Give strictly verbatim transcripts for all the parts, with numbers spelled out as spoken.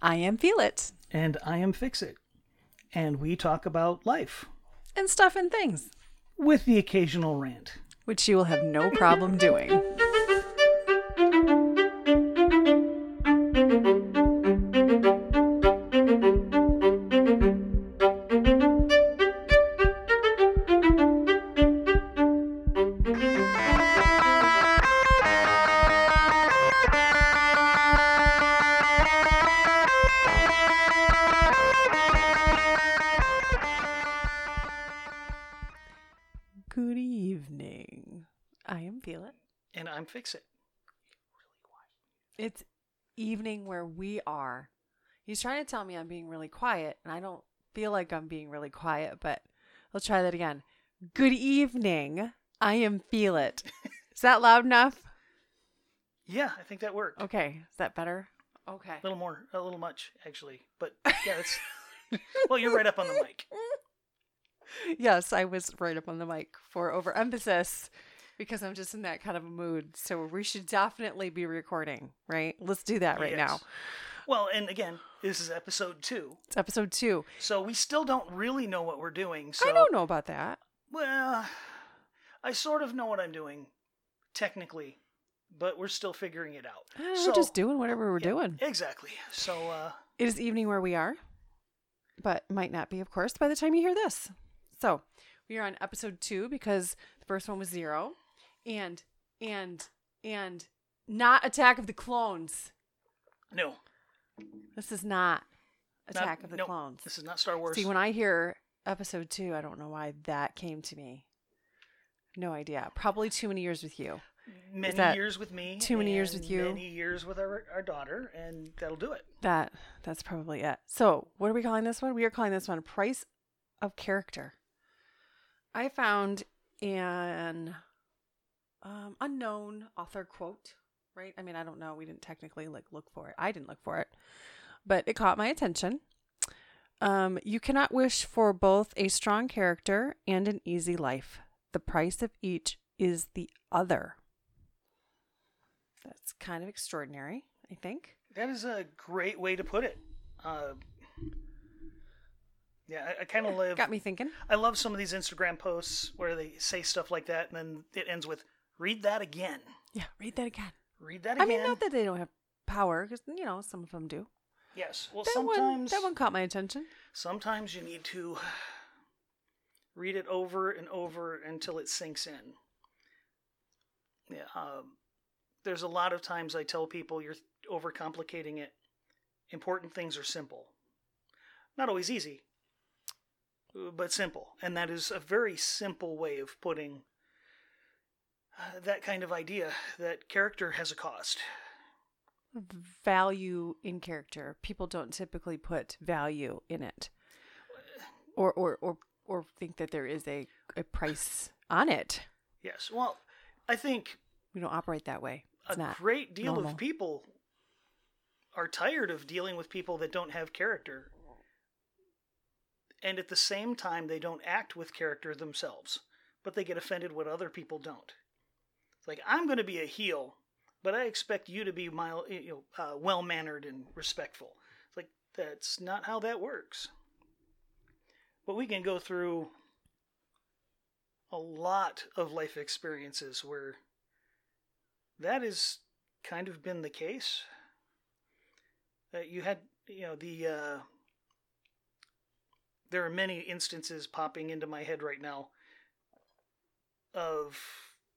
I am Feel It. And I am Fix It. And we talk about life. And stuff and things. With the occasional rant. Which you will have no problem doing. Good evening. I am Feel It. And I'm Fix It. It's evening where we are. He's trying to tell me I'm being really quiet, and I don't feel like I'm being really quiet, but let's try that again. Good evening. I am Feel It. Is that loud enough? Yeah, I think that worked. Okay. Is that better? Okay. A little more, a little much, actually. But yeah, it's... well, you're right up on the mic. Yes, I was right up on the mic for overemphasis because I'm just in that kind of a mood. So we should definitely be recording, right? Let's do that right Yes. now. Well, and again, this is episode two. It's episode two. So we still don't really know what we're doing. So, I don't know about that. Well, I sort of know what I'm doing, technically, but we're still figuring it out. Uh, so, we're just doing whatever we're yeah, doing. Exactly. So, uh... It is evening where we are, but might not be, of course, by the time you hear this. So we are on episode two because the first one was zero, and and and not Attack of the Clones. No. This is not Attack Not, of the nope, Clones. This is not Star Wars. See, when I hear episode two, I don't know why that came to me. No idea. Probably Too Many Years with You. Many that years with me. Too Many Years and with You? Many years with our, our daughter, and that'll do it. That that's probably it. So what are we calling this one? We are calling this one Price of Character. I found an um, unknown author quote, right? I mean, I don't know. We didn't technically like look for it. I didn't look for it, but it caught my attention. Um, you cannot wish for both a strong character and an easy life. The price of each is the other. That's kind of extraordinary, I think. That is a great way to put it. Uh, yeah, I, I kind of live... Got me thinking. I love some of these Instagram posts where they say stuff like that, and then it ends with, read that again. Yeah, read that again. Read that again. I mean, not that they don't have power, because, you know, some of them do. Yes. Well, that sometimes... One, that one caught my attention. Sometimes you need to read it over and over until it sinks in. Yeah. Um, there's a lot of times I tell people you're overcomplicating it. Important things are simple. Not always easy, but simple. And that is a very simple way of putting uh, that kind of idea, that character has a cost. Value in character. People don't typically put value in it. Or or or, or think that there is a, a price on it. Yes. Well, I think... We don't operate that way. It's a not great deal normal. of people are tired of dealing with people that don't have character. And at the same time, they don't act with character themselves. But they get offended when other people don't. It's like, I'm going to be a heel, but I expect you to be mild, you know, uh, well-mannered and respectful. It's like, that's not how that works. But we can go through a lot of life experiences where that has kind of been the case. Uh, you had, you know, the, uh, there are many instances popping into my head right now of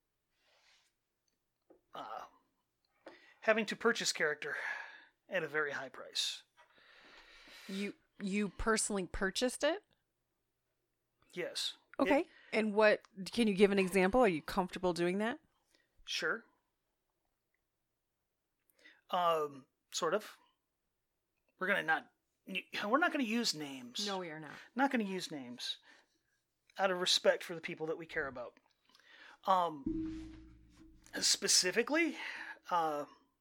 uh, having to purchase character at a very high price. You you personally purchased it? Yes. Okay. It, and what, can you give an example? Are you comfortable doing that? Sure. Um, sort of. We're gonna not. We're not gonna use names. No, we are not. Not gonna use names, out of respect for the people that we care about. Um, specifically, uh,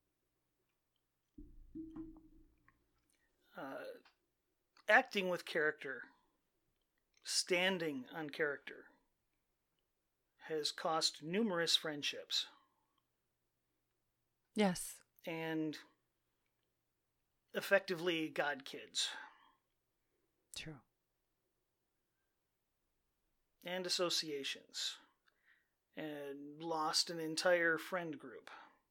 uh, acting with character, standing on character, has cost numerous friendships. Yes. And effectively god kids. True. And associations. And lost an entire friend group.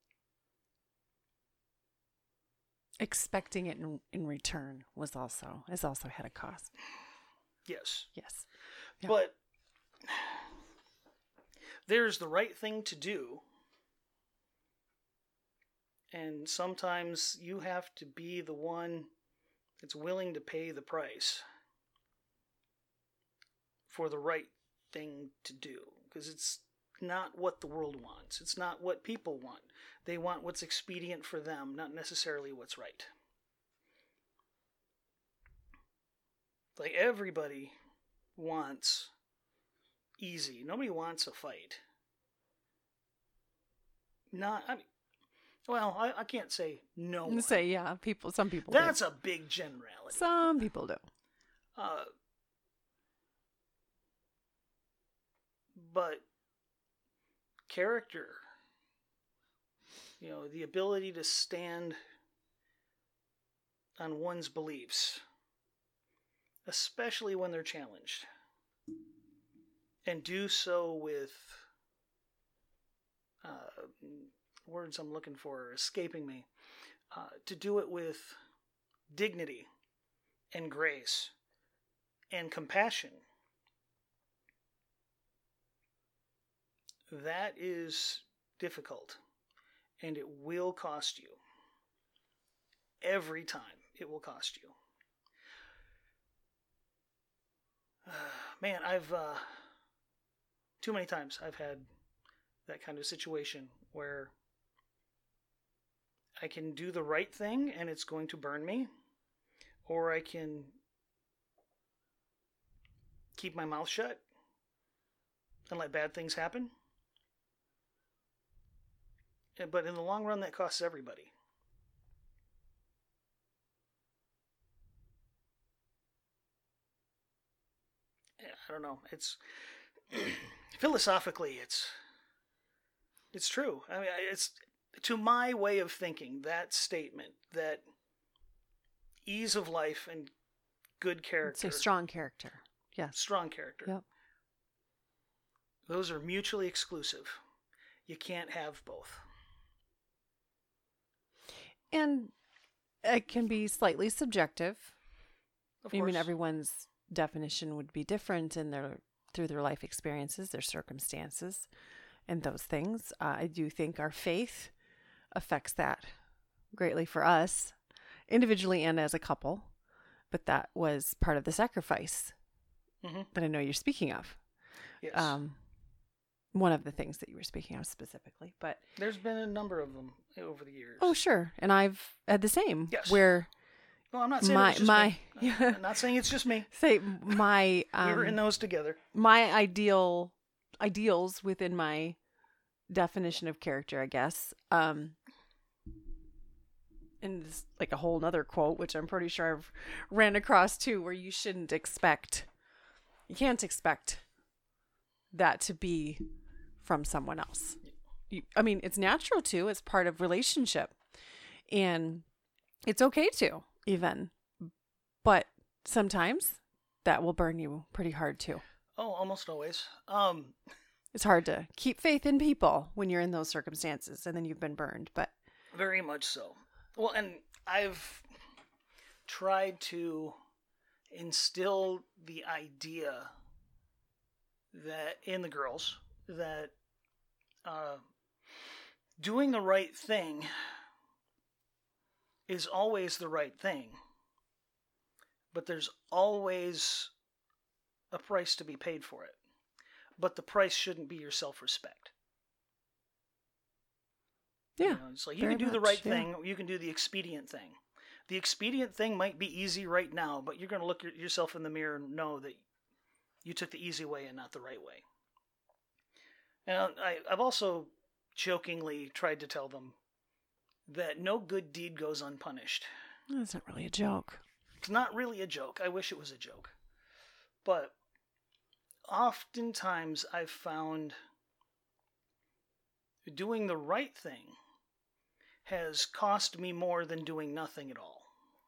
Expecting it in, in return was also, is also had a cost. Yes. Yes. Yeah. But there's the right thing to do. And sometimes you have to be the one that's willing to pay the price for the right thing to do. Because it's not what the world wants. It's not what people want. They want what's expedient for them, not necessarily what's right. Like, everybody wants easy. Nobody wants a fight. Not, I mean, well, I, I can't say no one. Say, yeah, people, some people That's do. a big generality. Some people do. Uh, but character, you know, the ability to stand on one's beliefs, especially when they're challenged, and do so with uh, words I'm looking for are escaping me, uh, to do it with dignity and grace and compassion. That is difficult, and it will cost you. Every time it will cost you. Uh, man, I've, uh, too many times I've had that kind of situation where I can do the right thing and it's going to burn me, or I can keep my mouth shut and let bad things happen. But in the long run, that costs everybody. I don't know. It's philosophically, it's it's true. I mean, it's to my way of thinking, that statement that ease of life and good character, Say strong character. Yes. strong character. Yep. Those are mutually exclusive. You can't have both. And it can be slightly subjective. Of I course. mean, everyone's definition would be different in their through their life experiences, their circumstances, and those things. Uh, I do think our faith affects that greatly for us, individually and as a couple. But that was part of the sacrifice Mm-hmm. that I know you're speaking of. Yes. Um, one of the things that you were speaking of specifically, but There's been a number of them over the years. oh, sure, and I've had the same. Yes. Where Well, I'm not saying my it's just my me. I'm not saying it's just me. say my um, We were in those together. my ideal ideals within my definition of character, I guess. Um, and this, like a whole nother quote, which I'm pretty sure I've ran across too, where you shouldn't expect, you can't expect that to be from someone else. You, I mean, it's natural to, it's part of relationship, and it's okay to even, but sometimes that will burn you pretty hard too. Oh, almost always. Um, It's hard to keep faith in people when you're in those circumstances and then you've been burned, but very much so. Well, and I've tried to instill the idea that in the girls that uh, doing the right thing is always the right thing, but there's always a price to be paid for it. But the price shouldn't be your self-respect. yeah. You know, it's like you very can do the much, right yeah. thing, or you can do the expedient thing. The expedient thing might be easy right now, but you're going to look at yourself in the mirror and know that you took the easy way and not the right way. And I, I've also jokingly tried to tell them that no good deed goes unpunished. That's not really a joke. It's not really a joke. I wish it was a joke. But oftentimes I've found doing the right thing has cost me more than doing nothing at all.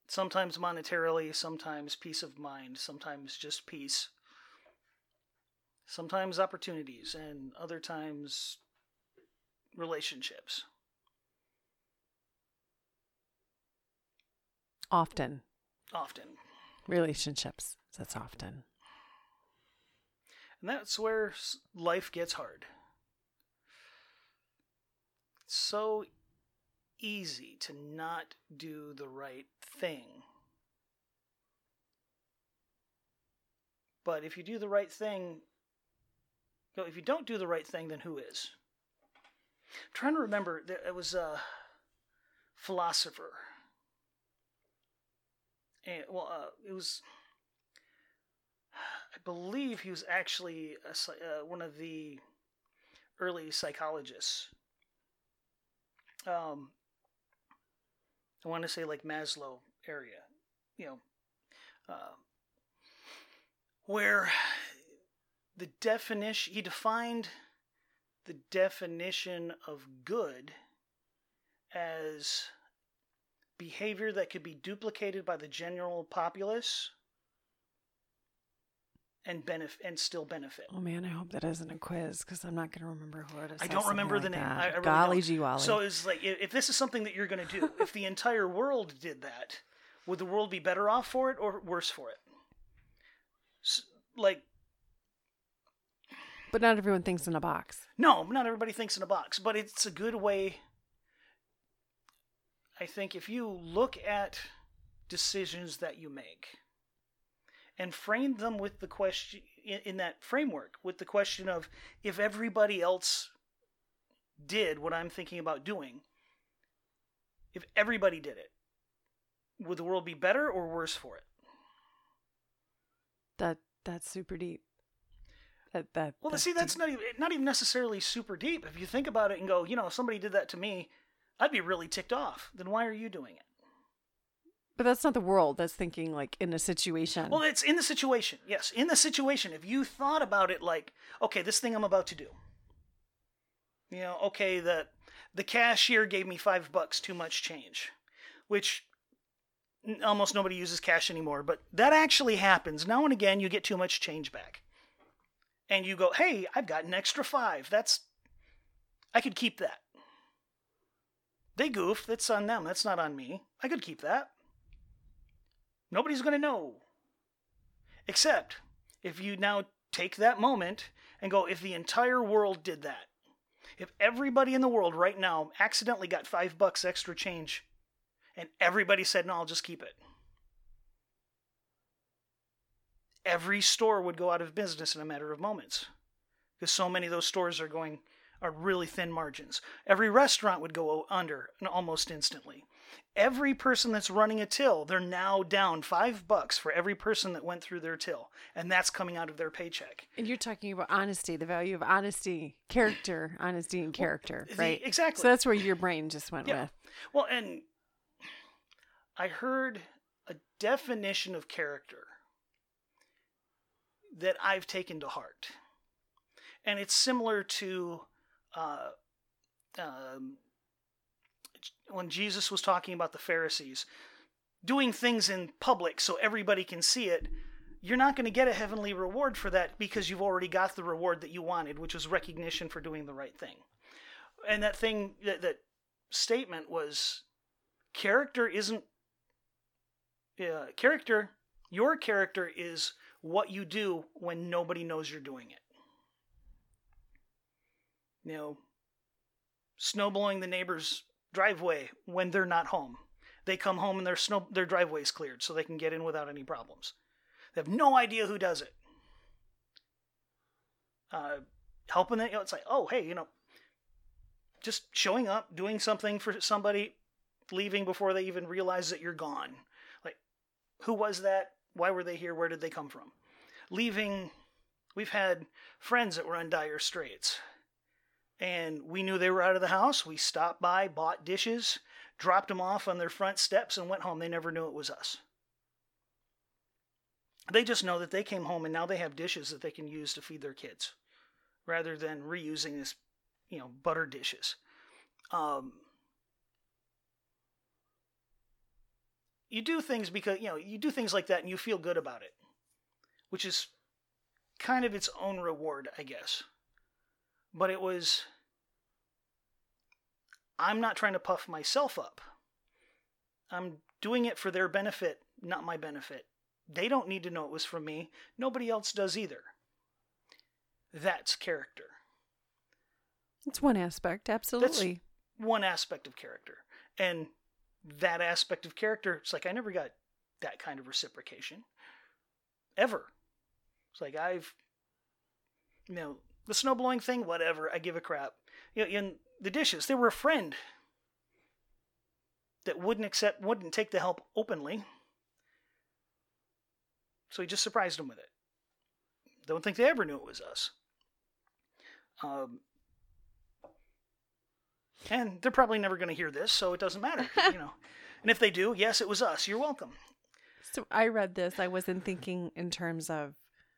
Sometimes monetarily, sometimes peace of mind, sometimes just peace. Sometimes opportunities, and other times relationships. Often. Often. Relationships. That's often. And that's where life gets hard. It's so easy to not do the right thing. But if you do the right thing, no, if you don't do the right thing, then who is? I'm trying to remember, there was a philosopher. And, well, uh, it was, I believe he was actually a, uh, one of the early psychologists. Um, I want to say like Maslow area, you know, uh, where the definition, he defined the definition of good as behavior that could be duplicated by the general populace and benef- and still benefit. Oh man, I hope that isn't a quiz because I'm not going to remember who it is. I don't remember like the name. I, I really Golly don't. gee Wally. So it's like, if this is something that you're going to do, if the entire world did that, would the world be better off for it or worse for it? So, like, but not everyone thinks in a box. No, not everybody thinks in a box, but it's a good way. I think if you look at decisions that you make and frame them with the question, in, in that framework, with the question of, if everybody else did what I'm thinking about doing, if everybody did it, would the world be better or worse for it? That that's super deep. That that well, that's see, that's deep. not even not even necessarily super deep. If you think about it and go, you know, if somebody did that to me, I'd be really ticked off. Then why are you doing it? But that's not the world. That's thinking like in a situation. Well, it's in the situation. Yes, in the situation. If you thought about it like, okay, this thing I'm about to do. You know, okay, the the cashier gave me five bucks too much change, which almost nobody uses cash anymore. But that actually happens. Now and again, you get too much change back. And you go, hey, I've got an extra five. That's, I could keep that. They goofed. That's on them. That's not on me. I could keep that. Nobody's going to know. Except if you now take that moment and go, if the entire world did that, if everybody in the world right now accidentally got five bucks extra change and everybody said, no, I'll just keep it. Every store would go out of business in a matter of moments because so many of those stores are going are really thin margins. Every restaurant would go under almost instantly. Every person that's running a till, they're now down five bucks for every person that went through their till, and that's coming out of their paycheck. And you're talking about honesty, the value of honesty, character, honesty and character, well, the, right? Exactly. So that's where your brain just went yeah. with. Well, and I heard a definition of character that I've taken to heart. And it's similar to uh, um, when Jesus was talking about the Pharisees. Doing things in public so everybody can see it, you're not going to get a heavenly reward for that because you've already got the reward that you wanted, which was recognition for doing the right thing. And that thing, that, that statement was, character isn't, uh, character, your character is what you do when nobody knows you're doing it. You know, snow blowing the neighbor's driveway when they're not home. They come home and their snow their driveway's cleared so they can get in without any problems. They have no idea who does it. Uh, helping them, you know, it's like, oh, hey, you know, just showing up, doing something for somebody, leaving before they even realize that you're gone. Like, who was that? Why were they here? Where did they come from? Leaving, we've had friends that were in dire straits. And we knew they were out of the house. We stopped by, bought dishes, dropped them off on their front steps, and went home. They never knew it was us. They just know that they came home and now they have dishes that they can use to feed their kids, rather than reusing this, you know, butter dishes. Um, you do things because, you know, you do things like that and you feel good about it, which is kind of its own reward, I guess. But it was, I'm not trying to puff myself up. I'm doing it for their benefit, not my benefit. They don't need to know it was from me. Nobody else does either. That's character. It's one aspect, absolutely. That's one aspect of character. And that aspect of character, it's like I never got that kind of reciprocation. Ever. It's like I've, you know, the snowblowing thing, whatever, I give a crap. You know, in the dishes, there were a friend that wouldn't accept, wouldn't take the help openly. So he just surprised him with it. Don't think they ever knew it was us. Um, and they're probably never going to hear this, so it doesn't matter, you know. And if they do, yes, it was us. You're welcome. So I read this. I wasn't thinking in terms of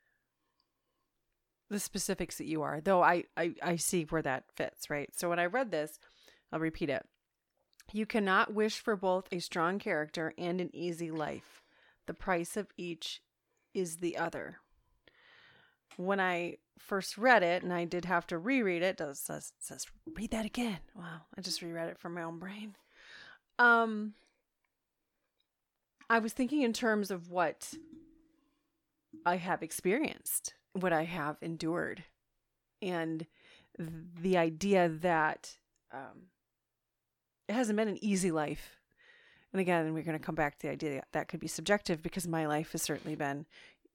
the specifics that you are, though I, I, I see where that fits, right? So when I read this, I'll repeat it. You cannot wish for both a strong character and an easy life. The price of each is the other. When I first read it, and I did have to reread it, it says, it says read that again. Wow, I just reread it from my own brain. Um, I was thinking in terms of what I have experienced, what I have endured, and the idea that um, it hasn't been an easy life. And again, we're going to come back to the idea that that could be subjective, because my life has certainly been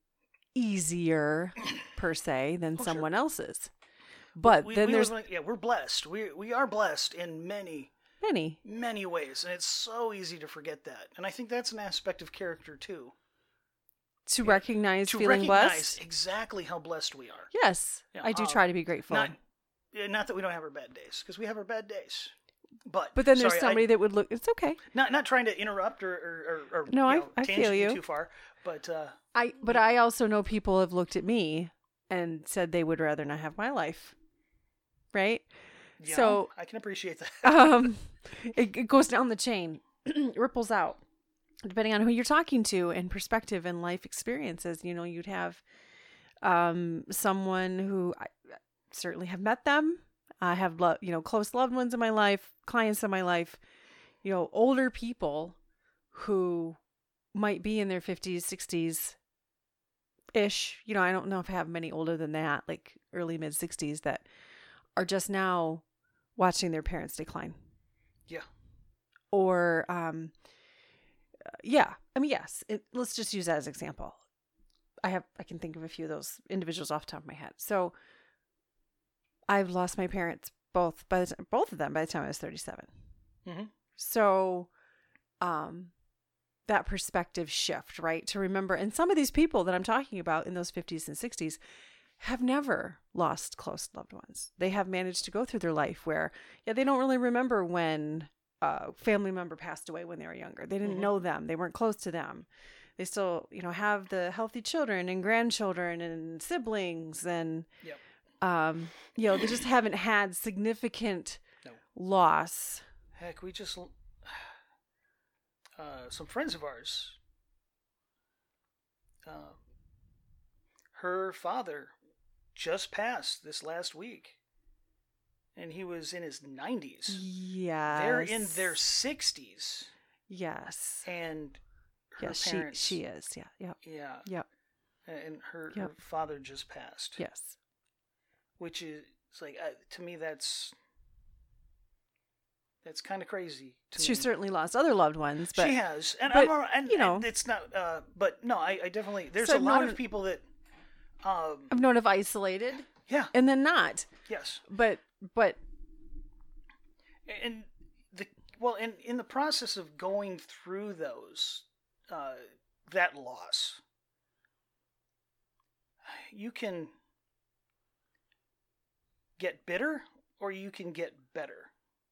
easier per se than oh, someone sure. else's. But we, then we there's live, yeah, we're blessed. We we are blessed in many many many ways, and it's so easy to forget that. And I think that's an aspect of character too. To yeah. recognize to feeling recognize blessed, exactly how blessed we are. Yes, yeah, I do um, try to be grateful. Not, not that we don't have our bad days, because we have our bad days. But but then there's sorry, somebody I, that would look. It's okay. Not not trying to interrupt or or, or, or no, you I know, I feel you too far. But uh, I but I also know people have looked at me and said they would rather not have my life. Right. Yeah, so I can appreciate that. um, it, it goes down the chain, ripples out, depending on who you're talking to and perspective and life experiences. You know, you'd have um someone who I certainly have met them. I have, lo- you know, close loved ones in my life, clients in my life, you know, older people who might be in their fifties, sixties ish. You know, I don't know if I have many older than that, like early mid sixties, that are just now watching their parents decline. Yeah. Or, um, yeah, I mean, yes, it, let's just use that as an example. I have, I can think of a few of those individuals off the top of my head. So I've lost my parents both by the time, both of them by the time I was thirty-seven. Mm-hmm. So, um, that perspective shift, right? To remember, and some of these people that I'm talking about in those fifties and sixties have never lost close loved ones. They have managed to go through their life where, yeah, they don't really remember when a family member passed away when they were younger. They didn't mm-hmm. know them. They weren't close to them. They still, you know, have the healthy children and grandchildren and siblings and, yep. um, you know, they just haven't had significant no. loss. Heck, we just, uh, some friends of ours, uh, her father just passed this last week, and he was in his nineties. Yes. They're in their sixties. Yes. And her yes, parents. She, she is, yeah. Yep. Yeah. Yep. And her, yep. her father just passed. Yes. Which is, it's like, uh, to me, that's, that's kind of crazy. To she me. certainly lost other loved ones, but she has. And, but, I'm, and you know, and it's not, uh, but no, I, I definitely, there's so a lot known, of people that, um, I've known of isolated. Yeah. And then not. Yes. But, but. And the, well, and in the process of going through those, uh, that loss, you can get bitter or you can get better.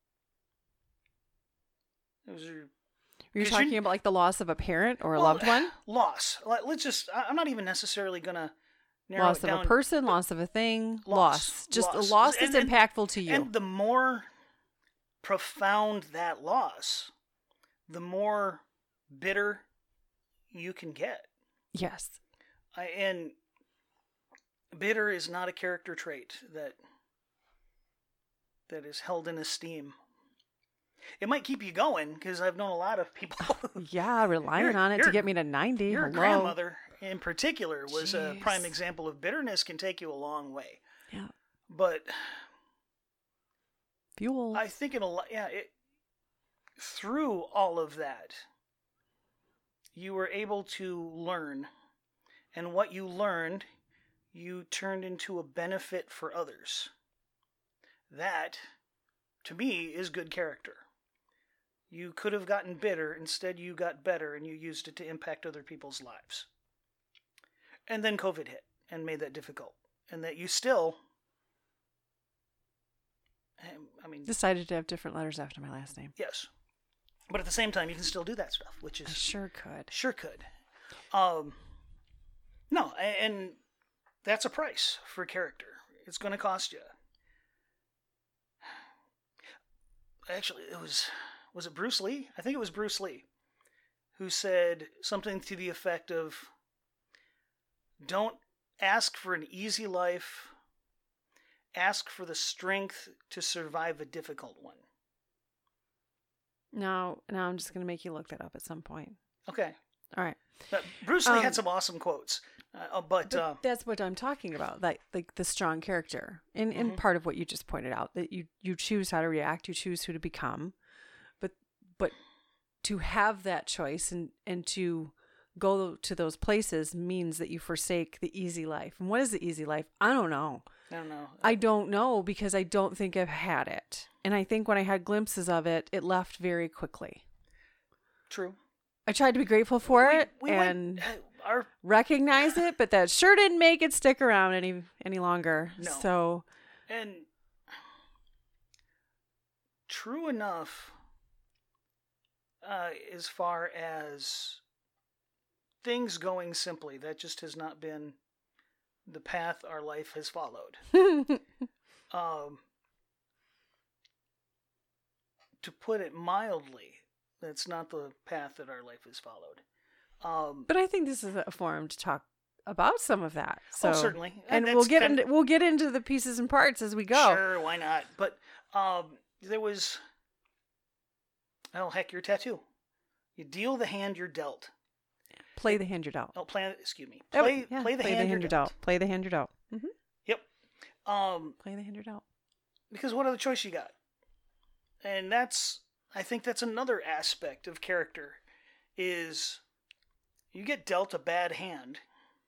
Those are, you're talking you're, about like the loss of a parent or a well, loved one? Loss. Let's just, I'm not even necessarily going to narrow loss it down. Of a person, loss of a thing, loss. loss. Just loss. a loss and, is and, impactful to you. And the more profound that loss, the more bitter you can get. Yes. I, and bitter is not a character trait that that is held in esteem. It might keep you going, because I've known a lot of people. Yeah, relying Your- on it your- to get me to ninety. Your Hello. grandmother, in particular, was a Jeez. prime example of bitterness can take you a long way. Yeah. But Fuel. I think in a lot, yeah, it, through all of that, you were able to learn, and what you learned, you turned into a benefit for others. That, to me, is good character. You could have gotten bitter, instead you got better, and you used it to impact other people's lives. And then COVID hit and made that difficult, and that you still, I mean, Decided to have different letters after my last name. yes, but at the same time, you can still do that stuff, which I is sure could. sure could. Um, no, a- and that's a price for character. It's going to cost you. Actually, it was was it Bruce Lee? I think it was Bruce Lee who said something to the effect of, "Don't ask for an easy life. Ask for the strength to survive a difficult one." Now, now I'm just going to make you look that up at some point. Okay. All right. But Bruce Lee Um, had some awesome quotes, uh, but, But uh, that's what I'm talking about, like like the strong character, and and Mhm. part of what you just pointed out, that you you choose how to react, you choose who to become, but but to have that choice and and to go to those places means that you forsake the easy life. And what is the easy life? I don't know. I don't know. I don't know, because I don't think I've had it, and I think when I had glimpses of it, it left very quickly. True. I tried to be grateful for We- it we and went, uh, our recognize it, but that sure didn't make it stick around any any longer. No. So and true enough, uh, as far as things going simply, that just has not been the path our life has followed. Um, to put it mildly, that's not the path that our life has followed. Um, but I think this is a forum to talk about some of that. So oh, certainly, and that's we'll get kind into we'll get into the pieces and parts as we go. Sure, why not? But um, there was, oh heck, your tattoo. You deal the hand you're dealt. Play the hand you're dealt. Oh, play. Excuse me. Oh, Play. yeah, play the hand, you're dealt. Play the hand you're dealt. Mm-hmm. Yep. Um, Play the hand you're dealt. because what other choice you got? And that's, I think that's another aspect of character, is you get dealt a bad hand.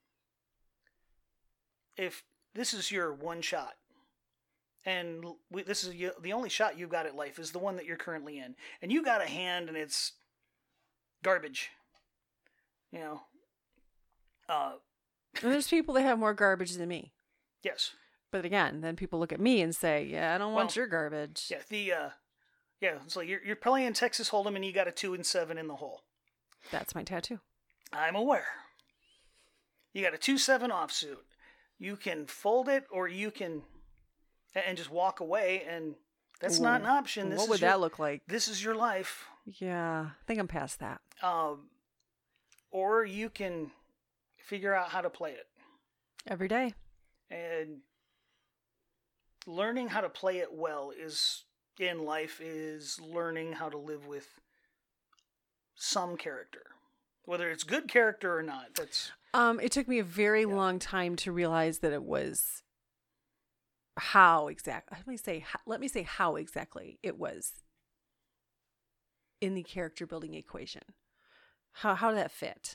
If this is your one shot, and we, this is you, the only shot you've got at life is the one that you're currently in, and you got a hand and it's garbage, you know. Uh, And there's people that have more garbage than me. yes. But again, then people look at me and say, "Yeah, I don't want Well, your garbage." Yeah. The uh, yeah. It's like you're you're playing Texas Hold'em and you got a two and seven in the hole. That's my tattoo. I'm aware. You got a two seven offsuit. You can fold it, or you can, and just walk away, and that's not an option. This What is would your, that look like? This is your life. Yeah, I think I'm past that. Um, or you can figure out how to play it, Every day. and learning how to play it well is in life is learning how to live with some character, whether it's good character or not. That's Um, it took me a very Yeah. long time to realize that it was how exactly. Let me say. Let me say how exactly it was in the character building equation. How how did that fit?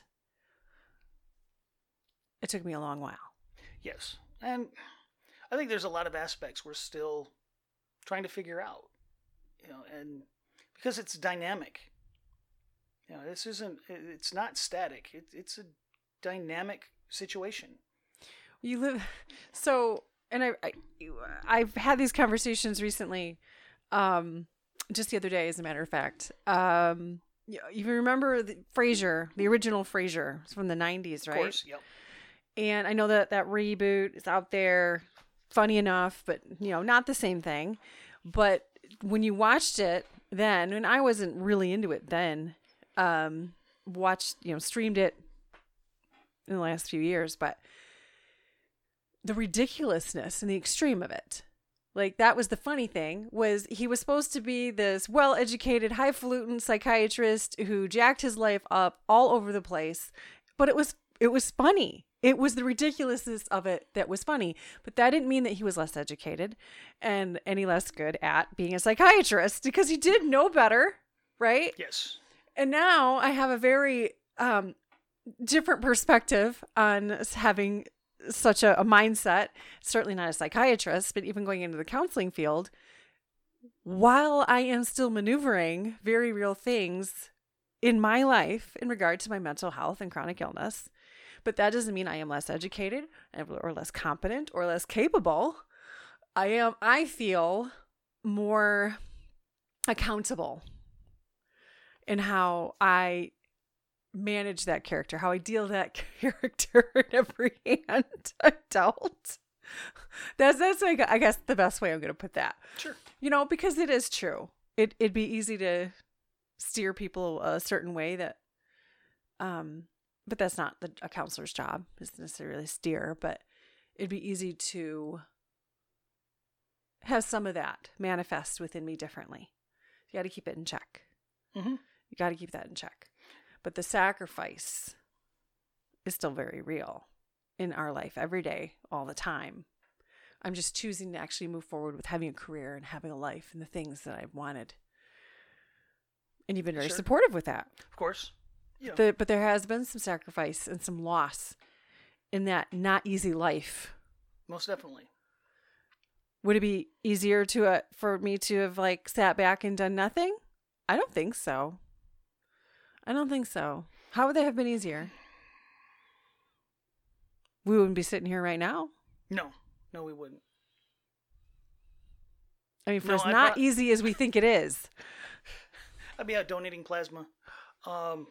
It took me a long while. yes, and I think there's a lot of aspects we're still trying to figure out, you know, and because it's dynamic. You know, this isn't. It's not static. It, it's a dynamic situation. You live so, and I, I I've had these conversations recently, um, just the other day, as a matter of fact. Um, you, you remember the Frasier, the original Frasier, it's from the nineties, right? Of course, yep. And I know that that reboot is out there, funny enough, but you know, not the same thing. But when you watched it then, and I wasn't really into it then, um, watched, you know, streamed it in the last few years, but the ridiculousness and the extreme of it. Like, that was the funny thing, was he was supposed to be this well-educated, highfalutin psychiatrist who jacked his life up all over the place, but it was it was funny. It was the ridiculousness of it that was funny, but that didn't mean that he was less educated and any less good at being a psychiatrist, because he did know better, right? Yes. And now I have a very um, different perspective on having such a, a mindset, certainly not a psychiatrist, but even going into the counseling field, while I am still maneuvering very real things in my life in regard to my mental health and chronic illness. But that doesn't mean I am less educated or less competent or less capable. I am, I feel more accountable in how I manage that character, how I deal that character in every hand I dealt. That's that's like, I guess the best way I'm going to put that. Sure. You know, because it is true. It it'd be easy to steer people a certain way that, um, but that's not the, a counselor's job, is necessarily steer. But it'd be easy to have some of that manifest within me differently. You got to keep it in check. Mm-hmm. You got to keep that in check. But the sacrifice is still very real in our life every day, all the time. I'm just choosing to actually move forward with having a career and having a life and the things that I've wanted. And you've been very Sure. supportive with that. Of course. Yeah. The, but there has been some sacrifice and some loss in that not easy life. Most definitely. Would it be easier to uh, for me to have like sat back and done nothing? I don't think so. I don't think so. How would that have been easier? We wouldn't be sitting here right now. No. No, we wouldn't. I mean, for No, as I not pro- easy as we think it is. I'd be out donating plasma. Um,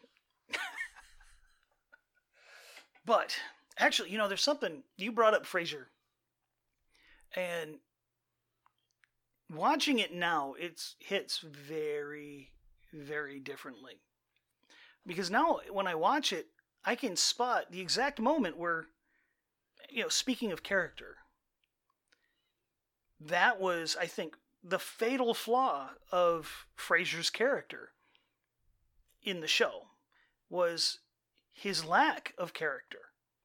but actually, you know, there's something you brought up, Frasier, and watching it now, it's hits very, very differently. Because now, when I watch it, I can spot the exact moment where, you know, speaking of character, that was, I think, the fatal flaw of Frasier's character in the show, was his lack of character.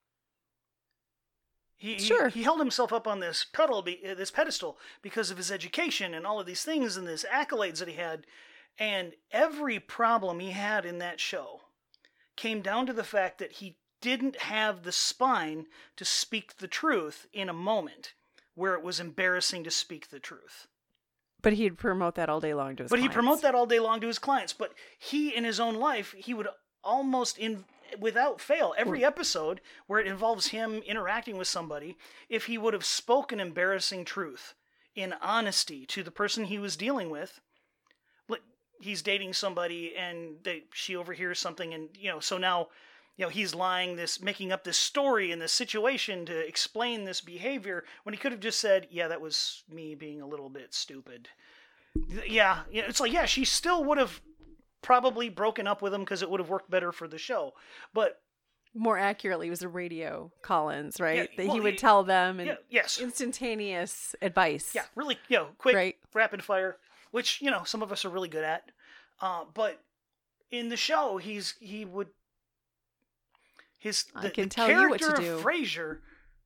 He, Sure. he, he held himself up on this pedal, this pedestal because of his education and all of these things and these accolades that he had. And every problem he had in that show came down to the fact that he didn't have the spine to speak the truth in a moment where it was embarrassing to speak the truth. But he'd promote that all day long to his But clients. he'd promote that all day long to his clients. But he, in his own life, he would almost, in without fail, every episode where it involves him interacting with somebody, if he would have spoken embarrassing truth in honesty to the person he was dealing with, like he's dating somebody and they, she overhears something, and you know, so now, you know, he's lying this, making up this story in this situation to explain this behavior when he could have just said, yeah, that was me being a little bit stupid. Yeah, yeah, it's like, yeah, she still would have probably broken up with him because it would have worked better for the show. But more accurately, it was a radio call-ins, right? Yeah, that well, he would he- tell them and yeah, yes, instantaneous advice. yeah, really, you know, quick, Right. rapid fire, which, you know, some of us are really good at. Uh, but in the show, he's he would his I the, can the tell you what character to of do. Frasier,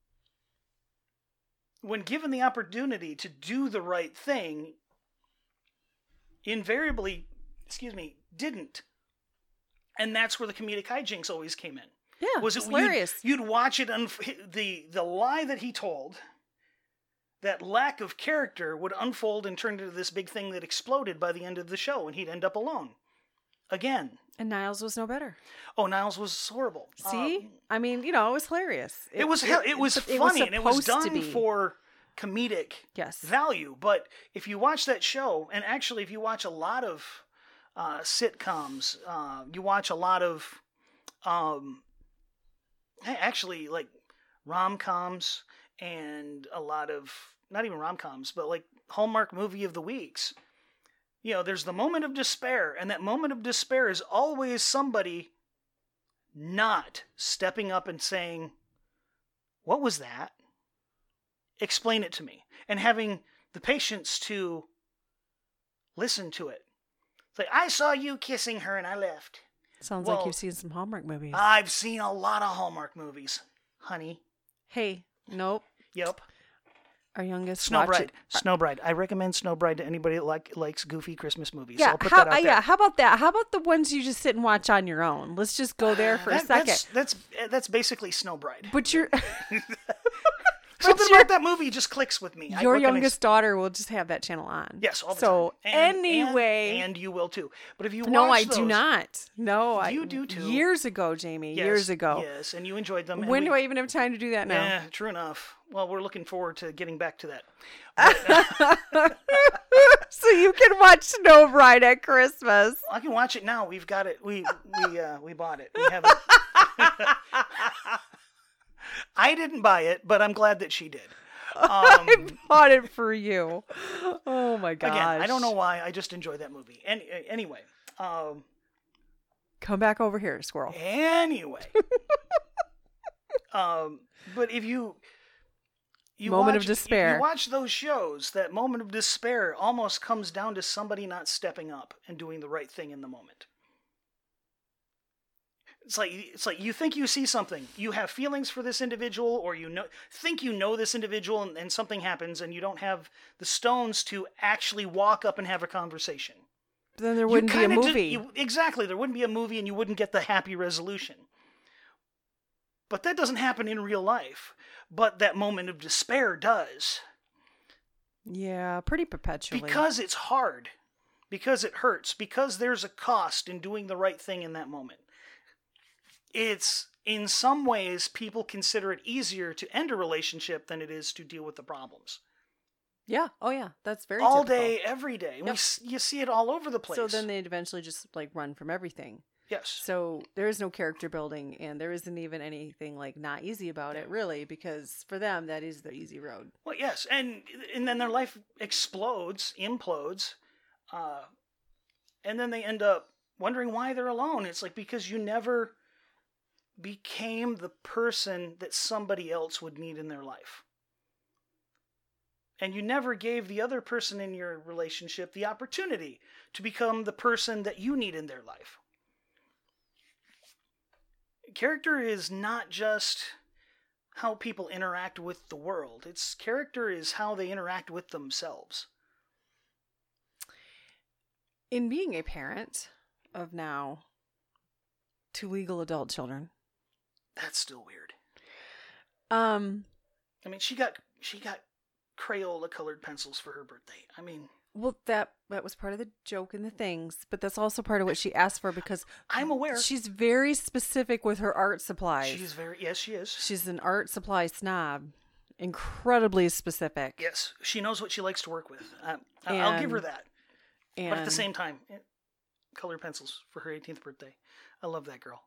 when given the opportunity to do the right thing, invariably, excuse me, didn't. And that's where the comedic hijinks always came in. Yeah, Was it's it hilarious. You'd, you'd watch it, unf- the the lie that he told, that lack of character would unfold and turn into this big thing that exploded by the end of the show, and he'd end up alone again. And Niles was no better. Oh, Niles was horrible. See? Um, I mean, you know, it was hilarious. it, was it, it was but funny, and it was supposed to done be. for comedic Yes. value. But if you watch that show, and actually if you watch a lot of uh, sitcoms, uh, you watch a lot of um, actually like rom-coms and a lot of, not even rom-coms, but like Hallmark movie of the weeks. You know, there's the moment of despair, and that moment of despair is always somebody not stepping up and saying, what was that? Explain it to me. And having the patience to listen to it. It's like, I saw you kissing her and I left. Sounds Well, like you've seen some Hallmark movies. I've seen a lot of Hallmark movies, honey. Hey, nope. Yep. Our youngest Snow watch Bride. it- Snow Bride. I recommend Snow Bride to anybody that like, likes goofy Christmas movies. Yeah, I'll put how, that out uh, there. yeah. How about that? How about the ones you just sit and watch on your own? Let's just go there for That- a second. That's, that's that's basically Snow Bride. But you're Something your- about that movie just clicks with me. I- your what can I youngest say? daughter will just have that channel on. Yes, all the so time. And- anyway, and, and you will too. But if you no, watch I those, do not. No, I You do too. Years ago, Jamie. Yes, years ago. Yes, and you enjoyed them. and When we- do I even have time to do that now? Yeah, true enough. Well, we're looking forward to getting back to that. So you can watch Snow Bride at Christmas. I can watch it now. We've got it. We we uh, we bought it. We have it. I didn't buy it, but I'm glad that she did. Um, I bought it for you. Oh my gosh. again, I don't know why. I just enjoy that movie. Any, anyway, um, Come back over here, squirrel. anyway. um, but if you you Moment watch, of despair. You watch those shows. That moment of despair almost comes down to somebody not stepping up and doing the right thing in the moment. It's like it's like you think you see something, you have feelings for this individual, or you know think you know this individual, and, and something happens, and you don't have the stones to actually walk up and have a conversation. But then there You wouldn't be a kinda ju- movie. you- exactly, there wouldn't be a movie, and you wouldn't get the happy resolution. But that doesn't happen in real life. But that moment of despair does, Yeah, pretty perpetually. because it's hard, because it hurts, because there's a cost in doing the right thing in that moment. It's, in some ways, people consider it easier to end a relationship than it is to deal with the problems. Yeah. Oh yeah. That's very all typical. day, every day. We Yep. s you see it all over the place. So then they'd eventually just like run from everything. yes. So there is no character building, and there isn't even anything like not easy about it, really, because for them that is the easy road. Well, yes, and and then their life explodes, implodes, uh, and then they end up wondering why they're alone. It's like because you never became the person that somebody else would need in their life. And you never gave the other person in your relationship the opportunity to become the person that you need in their life. Character is not just how people interact with the world. Its character is how they interact with themselves. In being a parent of now two legal adult children, That's still weird. um, I mean, she got she got Crayola colored pencils for her birthday. I mean, well, that that was part of the joke and the things, but that's also part of what she asked for because I'm aware. she's very specific with her art supplies. She's very yes, she is. She's an art supply snob, incredibly specific. Yes, she knows what she likes to work with. Uh, I- I'll give her And- that. and But at the same time, eh, colored pencils for her eighteenth birthday. I love that girl.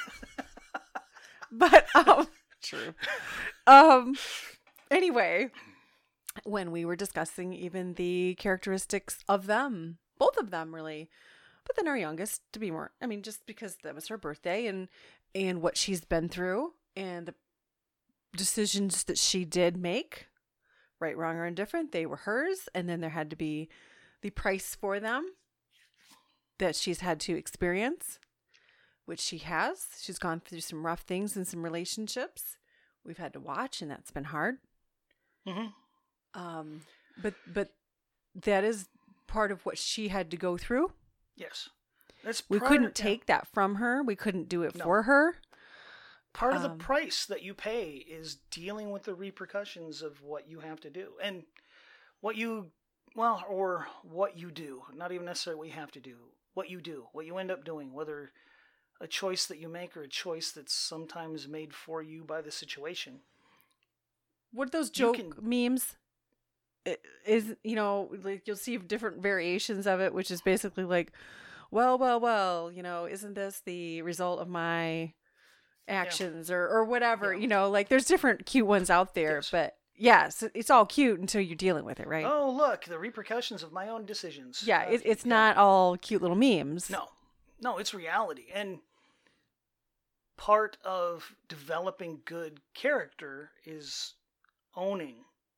But um true. Um anyway, when we were discussing even the characteristics of them, both of them really, but then our youngest to be more, I mean, just because that was her birthday and and what she's been through and the decisions that she did make, right, wrong, or indifferent, they were hers, and then there had to be the price for them that she's had to experience, which she has. She's gone through some rough things in some relationships we've had to watch, and that's been hard. Mm-hmm. Um, but but that is part of what she had to go through. Yes, that's We part- couldn't yeah. take that from her. We couldn't do it No. for her. Part of the um, price that you pay is dealing with the repercussions of what you have to do and what you well or what you do. Not even necessarily what you have to do. What you do, what you end up doing, whether a choice that you make or a choice that's sometimes made for you by the situation. What those You joke can- memes i- is, you know, like you'll see different variations of it, which is basically like, well, well, well, you know, isn't this the result of my actions or, or whatever, Yeah. you know, like there's different cute ones out there, Yes. but yes, it's all cute until you're dealing with it, right? Oh, look, the repercussions of my own decisions. yeah, Uh, it, it's yeah. not all cute little memes. No, no, it's reality. And part of developing good character is owning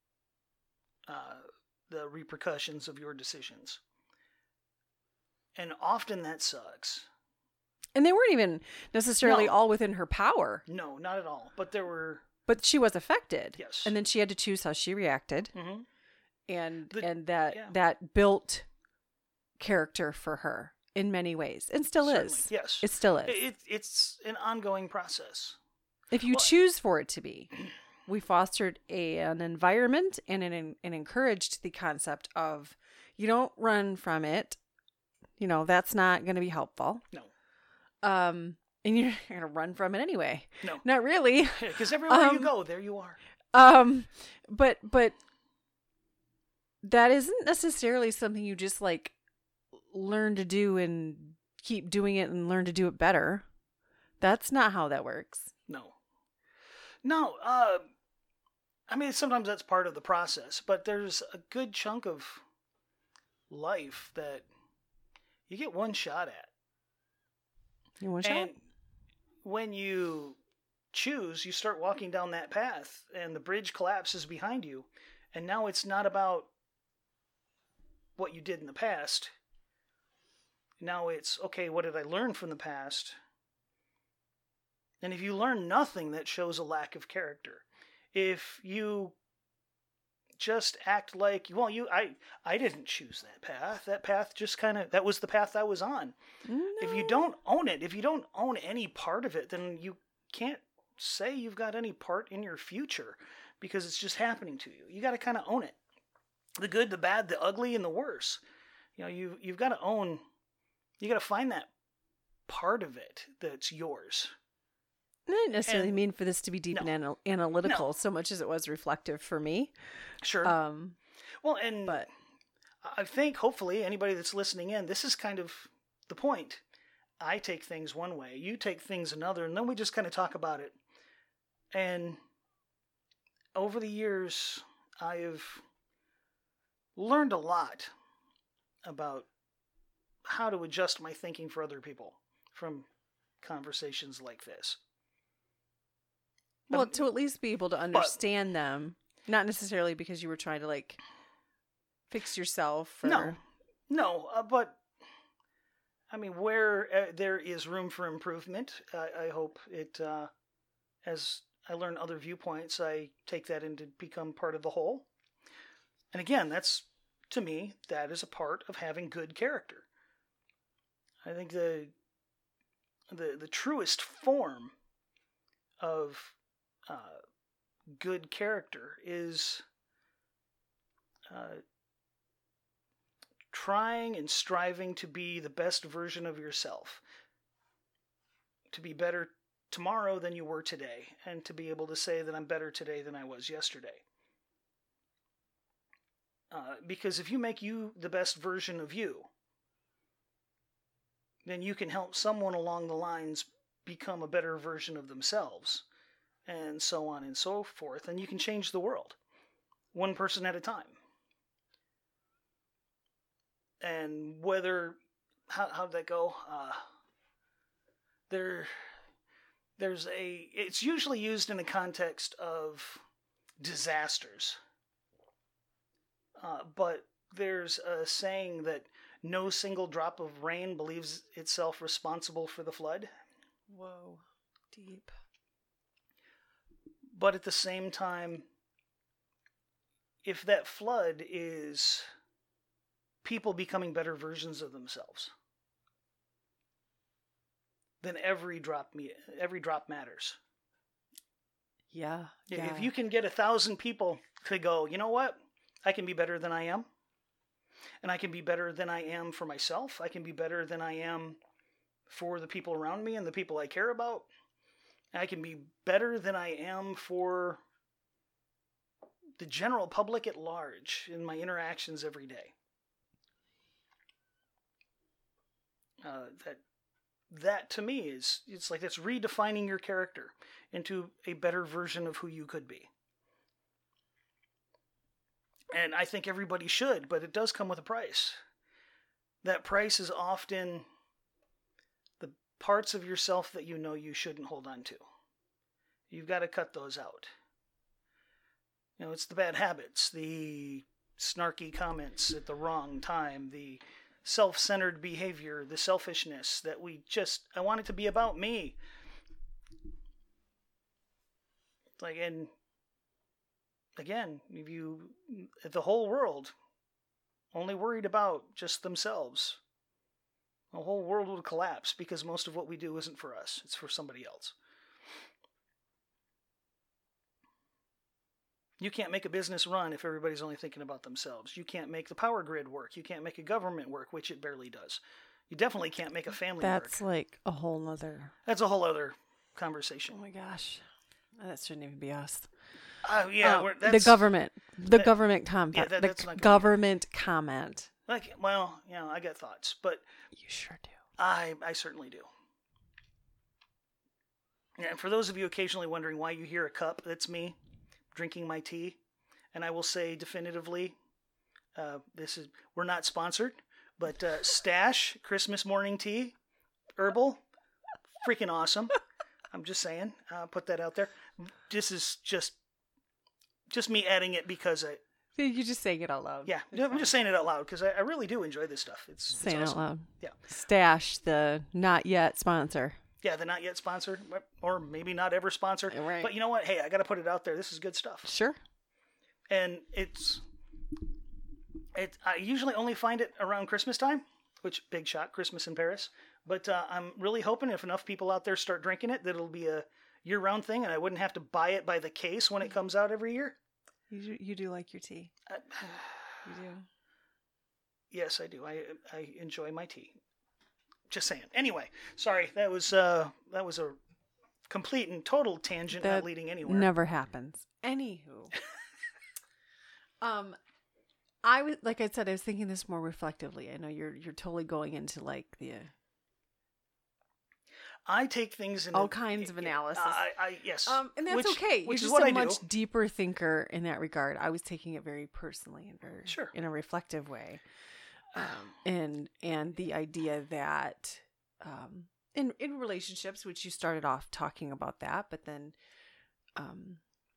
uh, the repercussions of your decisions. And often that sucks. And they weren't even necessarily No. all within her power. No, not at all. But there were... But she was affected. Yes. And then she had to choose how she reacted. Mm-hmm. And The- and that yeah. that built character for her in many ways. And still Certainly, is. yes. It still is. It, it's an ongoing process. If you Well- choose for it to be. We fostered a, an environment and an, and encouraged the concept of you don't run from it. You know, that's not going to be helpful. No. Um, and you're going to run from it anyway. No. Not really. Because everywhere you Um, go, there you are. Um, but, but that isn't necessarily something you just like learn to do and keep doing it and learn to do it better. That's not how that works. No. No, uh, I mean, sometimes that's part of the process, but there's a good chunk of life that you get one shot at. You want a shot? And when you choose, you start walking down that path, and the bridge collapses behind you, and now it's not about what you did in the past. Now it's, okay, what did I learn from the past? And if you learn nothing, that shows a lack of character. If you just act like, well, you, I, I didn't choose that path. That path just kind of, that was the path I was on. No. If you don't own it, if you don't own any part of it, then you can't say you've got any part in your future because it's just happening to you. You got to kind of own it. The good, the bad, the ugly, and the worse. You know, you, you've got to own, you got to find that part of it that's yours. I didn't necessarily And- mean for this to be deep No. and anal- analytical No. so much as it was reflective for me. Sure. Um, well, and but I think hopefully anybody that's listening in, this is kind of the point. I take things one way, you take things another, and then we just kind of talk about it. And over the years, I have learned a lot about how to adjust my thinking for other people from conversations like this. well, Um, to at least be able to understand them, not necessarily because you were trying to like fix yourself. Or... No, no, uh, but I mean, where uh, there is room for improvement, I, I hope it, uh, as I learn other viewpoints, I take that in to become part of the whole. And again, that's, to me, that is a part of having good character. I think the the the truest form of uh, good character is uh, trying and striving to be the best version of yourself, to be better tomorrow than you were today, and to be able to say that I'm better today than I was yesterday. Uh, because if you make you the best version of you, then you can help someone along the lines become a better version of themselves, and so on and so forth, and you can change the world, one person at a time. And whether, how how'd that go? Uh, there, there's a, it's usually used in the context of disasters. Uh, but there's a saying that no single drop of rain believes itself responsible for the flood. Whoa, deep. But at the same time, if that flood is people becoming better versions of themselves, then every drop me every drop matters. Yeah, yeah. If you can get a thousand people to go, you know what? I can be better than I am. And I can be better than I am for myself. I can be better than I am for the people around me and the people I care about. I can be better than I am for the general public at large in my interactions every day. Uh, that that to me is, it's like that's redefining your character into a better version of who you could be. And I think everybody should, but it does come with a price. That price is often the parts of yourself that you know you shouldn't hold on to. You've got to cut those out. You know, it's the bad habits, the snarky comments at the wrong time, the self-centered behavior, the selfishness that we just, I want it to be about me. Like, and again, if you, if the whole world only worried about just themselves, the whole world would collapse, because most of what we do isn't for us, it's for somebody else. You can't make a business run if everybody's only thinking about themselves. You can't make the power grid work. You can't make a government work, which it barely does. You definitely can't make a family That's work. That's like a whole nother... That's a whole other conversation. Oh my gosh. That shouldn't even be us. Uh, yeah, um, we're, that's, the government. The that, government comment. Yeah, that, the that's not government comment. Like, well, you know, I got thoughts, but... You sure do. I, I certainly do. And for those of you occasionally wondering why you hear a cup, that's me drinking my tea. And I will say definitively, uh, this is we're not sponsored, but uh, Stash Christmas morning tea, herbal, freaking awesome. I'm just saying, uh, put that out there. This is just, just me adding it because I. You're just saying it out loud. Yeah, It's I'm fine. just saying it out loud because I, I really do enjoy this stuff. It's, it's saying awesome. it out loud. Yeah. Stash, the not yet sponsor. Yeah, the not yet sponsored, or maybe not ever sponsored. Right. But you know what? Hey, I got to put it out there. This is good stuff. Sure. And it's, it. I usually only find it around Christmas time, which, big shot, Christmas in Paris. But uh, I'm really hoping if enough people out there start drinking it, that it'll be a year-round thing, and I wouldn't have to buy it by the case when it comes out every year. You do, you do like your tea. Uh, You do. Yes, I do. I I enjoy my tea. Just saying. Anyway, sorry. That was uh that was a complete and total tangent, That not leading anywhere. Never happens. Anywho. um, I was like I said, I was thinking this more reflectively. I know you're you're totally going into like the I take things in all kinds of analysis. I, I yes. Um, and that's which, okay. Which You're is just what a I much do. deeper thinker in that regard. I was taking it very personally and very Sure. in a reflective way, um, and and the idea that um, in in relationships, which you started off talking about that, but then, um,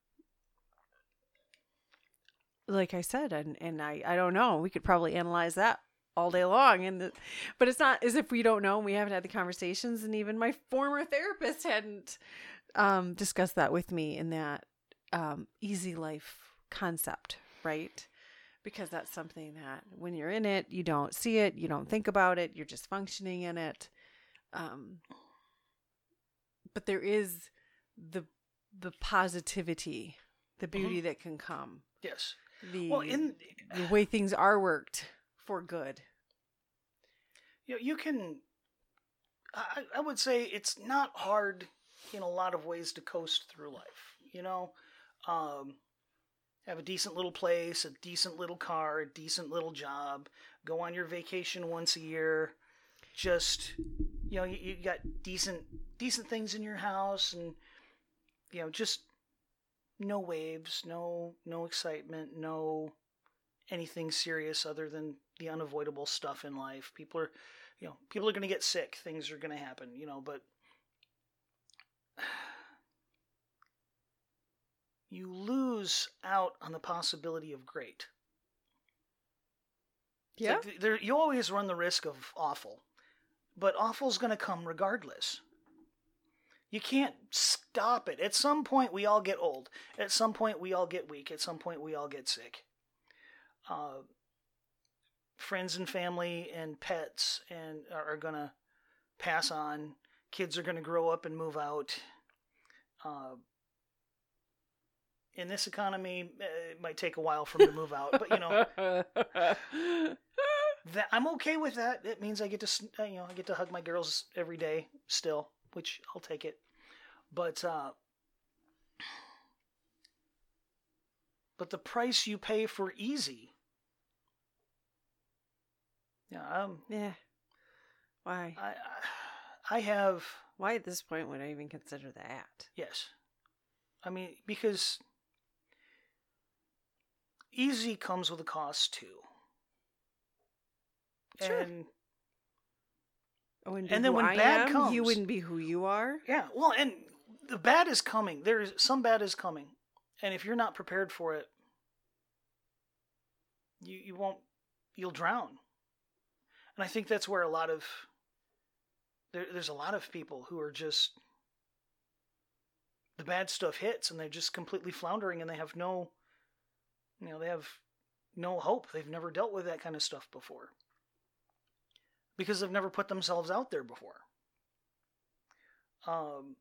like I said, and and I I don't know. We could probably analyze that all day long, and the, but it's not as if we don't know and we haven't had the conversations, and even my former therapist hadn't um discussed that with me in that um easy life concept, right? Because that's something that when you're in it, you don't see it, you don't think about it, you're just functioning in it. Um but there is the the positivity, the beauty mm-hmm. that can come. Yes. The, well, in the way things are worked for good. You know, you can, I, I would say it's not hard in a lot of ways to coast through life. You know, um, have a decent little place, a decent little car, a decent little job, go on your vacation once a year. Just, you know, you, you got decent, decent things in your house, and, you know, just no waves, no, no excitement, no anything serious other than the unavoidable stuff in life. People are, you know, people are going to get sick. Things are going to happen, you know, but you lose out on the possibility of great. Yeah. Like there, you always run the risk of awful, but awful's going to come regardless. You can't stop it. At some point, we all get old. At some point, we all get weak. At some point, we all get sick. Uh, friends and family and pets and are, are going to pass on. Kids are going to grow up and move out. Uh, in this economy, it might take a while for them to move out, but you know, that I'm okay with that. It means I get to, you know, I get to hug my girls every day still, which I'll take it. But, uh, but the price you pay for easy. Yeah. Um, yeah. Why? I, I have. Why at this point would I even consider that? Yes. I mean, because easy comes with a cost too. Sure. And Oh, and, be And then who when I bad am, comes- you wouldn't be who you are. Yeah, well, and the bad is coming. There is some bad is coming, and if you're not prepared for it, you you won't. You'll drown. And I think that's where a lot of there, there's a lot of people who are just the bad stuff hits, and they're just completely floundering, and they have no, you know, they have no hope. They've never dealt with that kind of stuff before because they've never put themselves out there before. Um.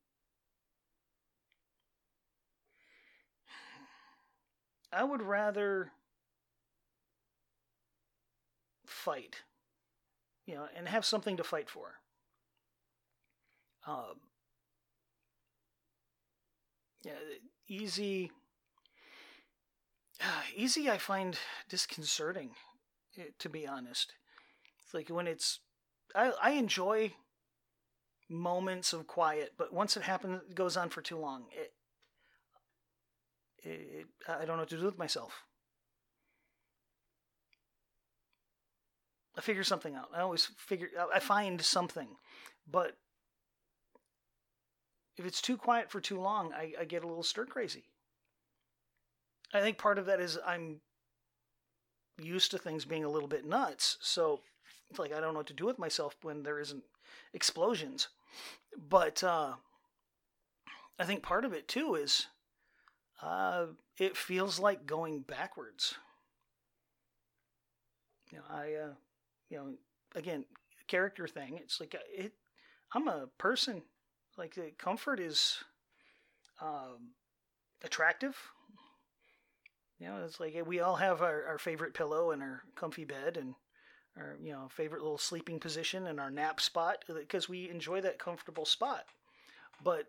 I would rather fight, you know, and have something to fight for. Um, yeah, easy, easy I find disconcerting, to be honest. It's like when it's, I, I enjoy moments of quiet, but once it happens, it goes on for too long. It, It, I don't know what to do with myself. I figure something out. I always figure, I find something. But if it's too quiet for too long, I, I get a little stir crazy. I think part of that is I'm used to things being a little bit nuts. So it's like I don't know what to do with myself when there isn't explosions. But uh, I think part of it too is Uh, it feels like going backwards. You know, I, uh, you know, again, character thing. It's like it. I'm a person. Like the comfort is um, attractive. You know, it's like we all have our, our favorite pillow and our comfy bed and our, you know, favorite little sleeping position and our nap spot because we enjoy that comfortable spot. But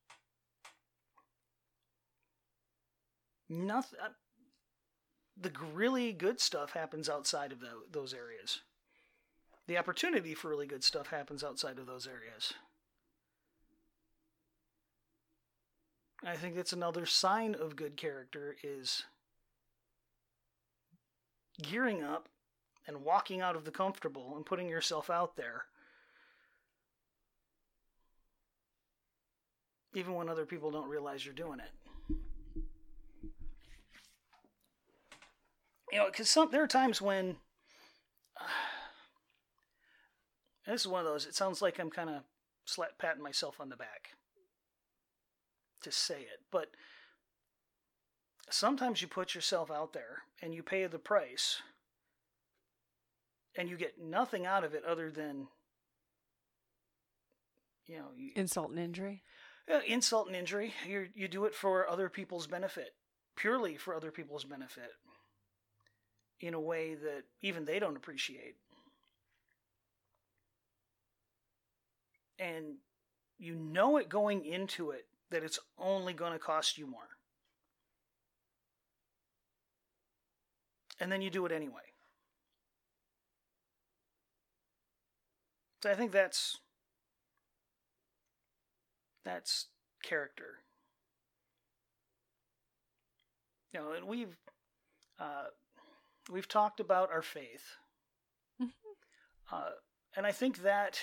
nothing. The really good stuff happens outside of the, those areas. The opportunity for really good stuff happens outside of those areas. I think that's another sign of good character is gearing up and walking out of the comfortable and putting yourself out there. Even when other people don't realize you're doing it. You know, because some there are times when uh, this is one of those. It sounds like I'm kind of slap patting myself on the back to say it, but sometimes you put yourself out there and you pay the price, and you get nothing out of it other than you know you, insult and injury. Uh, insult and injury. You you do it for other people's benefit, purely for other people's benefit. In a way that even they don't appreciate. And you know it going into it that it's only going to cost you more. And then you do it anyway. So I think that's that's character. You know, and we've uh We've talked about our faith. Mm-hmm. Uh, and I think that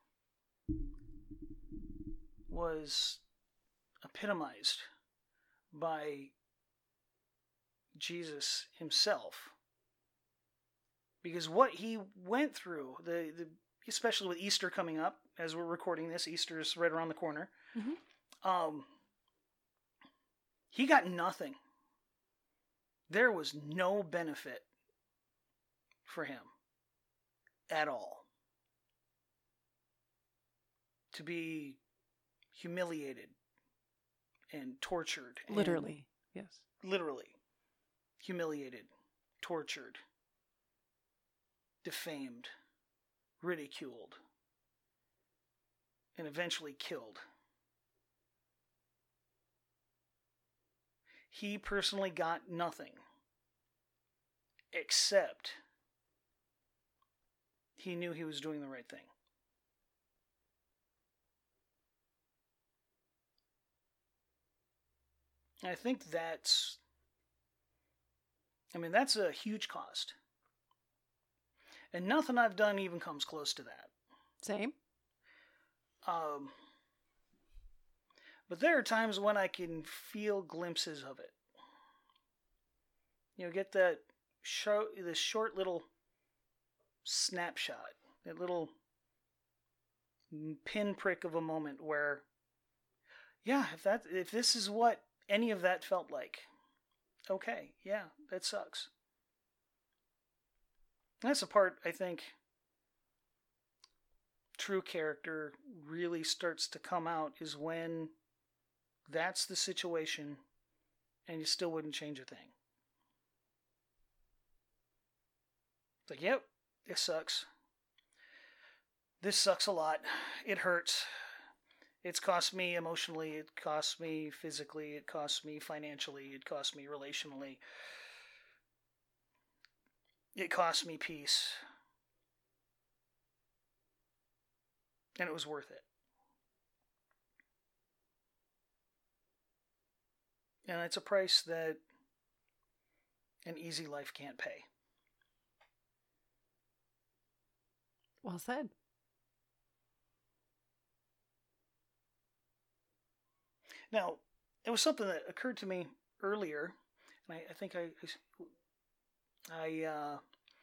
was epitomized by Jesus himself. Because what he went through, the, the especially with Easter coming up, as we're recording this, Easter is right around the corner. Mm-hmm. Um, he got nothing. There was no benefit for him at all. To be humiliated and tortured. Literally, and yes. Literally. Humiliated, tortured, defamed, ridiculed, and eventually killed. He personally got nothing except he knew he was doing the right thing. I think that's, I mean, that's a huge cost. And nothing I've done even comes close to that. Same. Um, but there are times when I can feel glimpses of it. You know, get that show, this short little snapshot, that little pinprick of a moment where, yeah, if that, if this is what any of that felt like, okay, yeah, that sucks. That's the part I think true character really starts to come out, is when that's the situation and you still wouldn't change a thing. It's like, yep, this sucks. This sucks a lot. It hurts. It's cost me emotionally. It cost me physically. It cost me financially. It cost me relationally. It cost me peace. And it was worth it. And it's a price that an easy life can't pay. Well said. Now, it was something that occurred to me earlier, and I, I think I, I uh,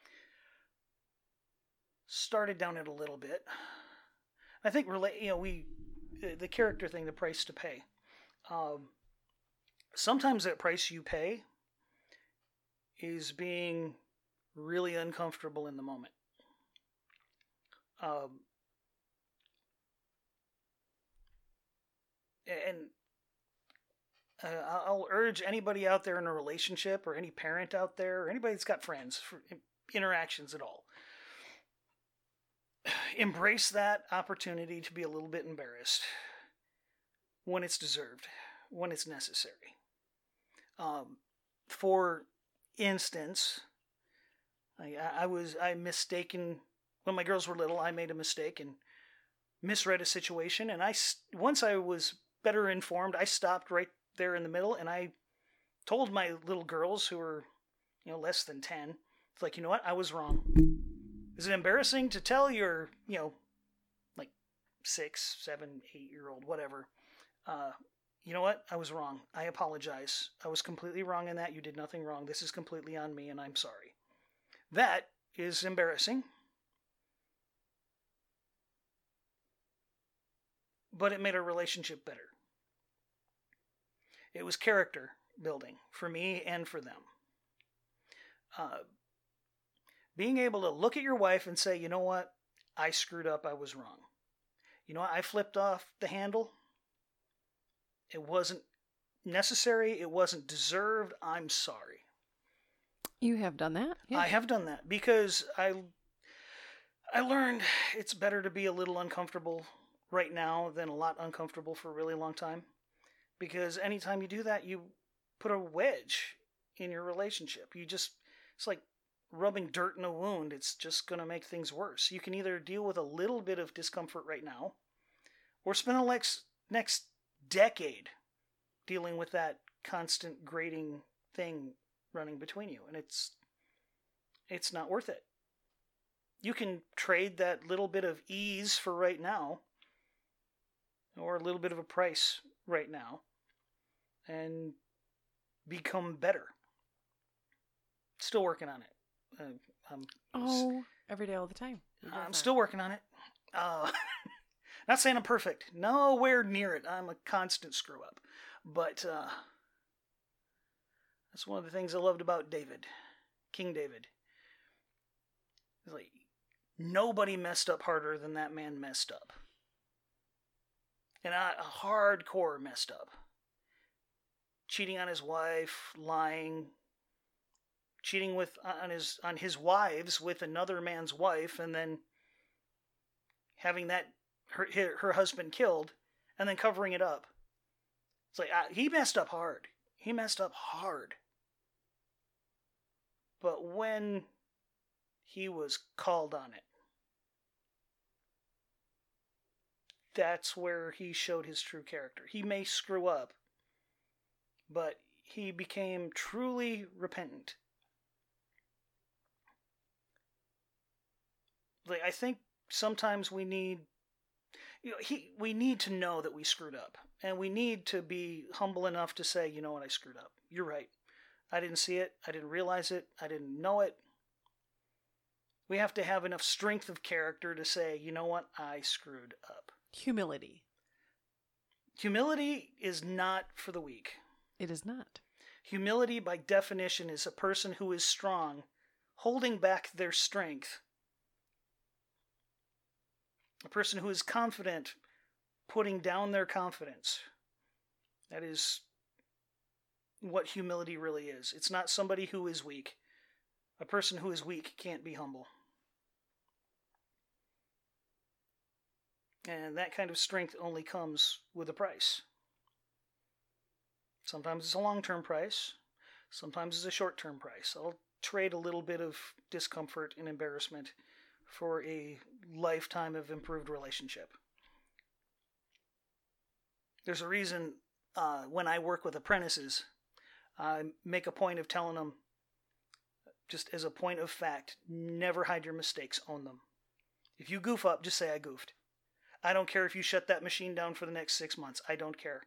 started down it a little bit. I think relate, you know, we the character thing, the price to pay. Um, sometimes that price you pay is being really uncomfortable in the moment. Um, and uh, I'll urge anybody out there in a relationship, or any parent out there, or anybody that's got friends, for interactions at all, embrace that opportunity to be a little bit embarrassed when it's deserved, when it's necessary. Um, for instance, I, I was I mistaken when my girls were little. I made a mistake and misread a situation, and I once I was better informed, I stopped right there in the middle, and I told my little girls, who were, you know, less than ten, it's like, you know what, I was wrong. Is it embarrassing to tell your, you know, like six, seven, eight year old, whatever, uh, you know what, I was wrong. I apologize. I was completely wrong in that. You did nothing wrong. This is completely on me, and I'm sorry. That is embarrassing. But it made our relationship better. It was character building for me and for them. Uh, being able to look at your wife and say, you know what, I screwed up, I was wrong. You know what, I flipped off the handle. It wasn't necessary, it wasn't deserved, I'm sorry. You have done that? Yeah. I have done that because I, I learned it's better to be a little uncomfortable right now than a lot uncomfortable for a really long time. Because anytime you do that, you put a wedge in your relationship. You just, it's like rubbing dirt in a wound. It's just going to make things worse. You can either deal with a little bit of discomfort right now, or spend the next, next decade dealing with that constant grating thing running between you. And it's, it's not worth it. You can trade that little bit of ease for right now, or a little bit of a price right now, and become better. Still working on it. Uh, I'm, oh, every day, all the time. I'm still working on it. Uh, not saying I'm perfect. Nowhere near it. I'm a constant screw up. But uh, that's one of the things I loved about David, King David. It's like, nobody messed up harder than that man messed up. And I, a hardcore messed up. Cheating on his wife, lying, cheating with on his on his wives with another man's wife, and then having that her her husband killed, and then covering it up. It's like, uh, he messed up hard. He messed up hard. But when he was called on it, that's where he showed his true character. He may screw up, but he became truly repentant. Like, I think sometimes we need, you know, he, we need to know that we screwed up. And we need to be humble enough to say, you know what, I screwed up. You're right. I didn't see it. I didn't realize it. I didn't know it. We have to have enough strength of character to say, you know what, I screwed up. Humility. Humility is not for the weak. It is not. Humility, by definition, is a person who is strong, holding back their strength. A person who is confident, putting down their confidence. That is what humility really is. It's not somebody who is weak. A person who is weak can't be humble. And that kind of strength only comes with a price. Sometimes it's a long-term price. Sometimes it's a short-term price. I'll trade a little bit of discomfort and embarrassment for a lifetime of improved relationship. There's a reason uh, when I work with apprentices, I make a point of telling them, just as a point of fact, never hide your mistakes, own them. If you goof up, just say, I goofed. I don't care if you shut that machine down for the next six months. I don't care.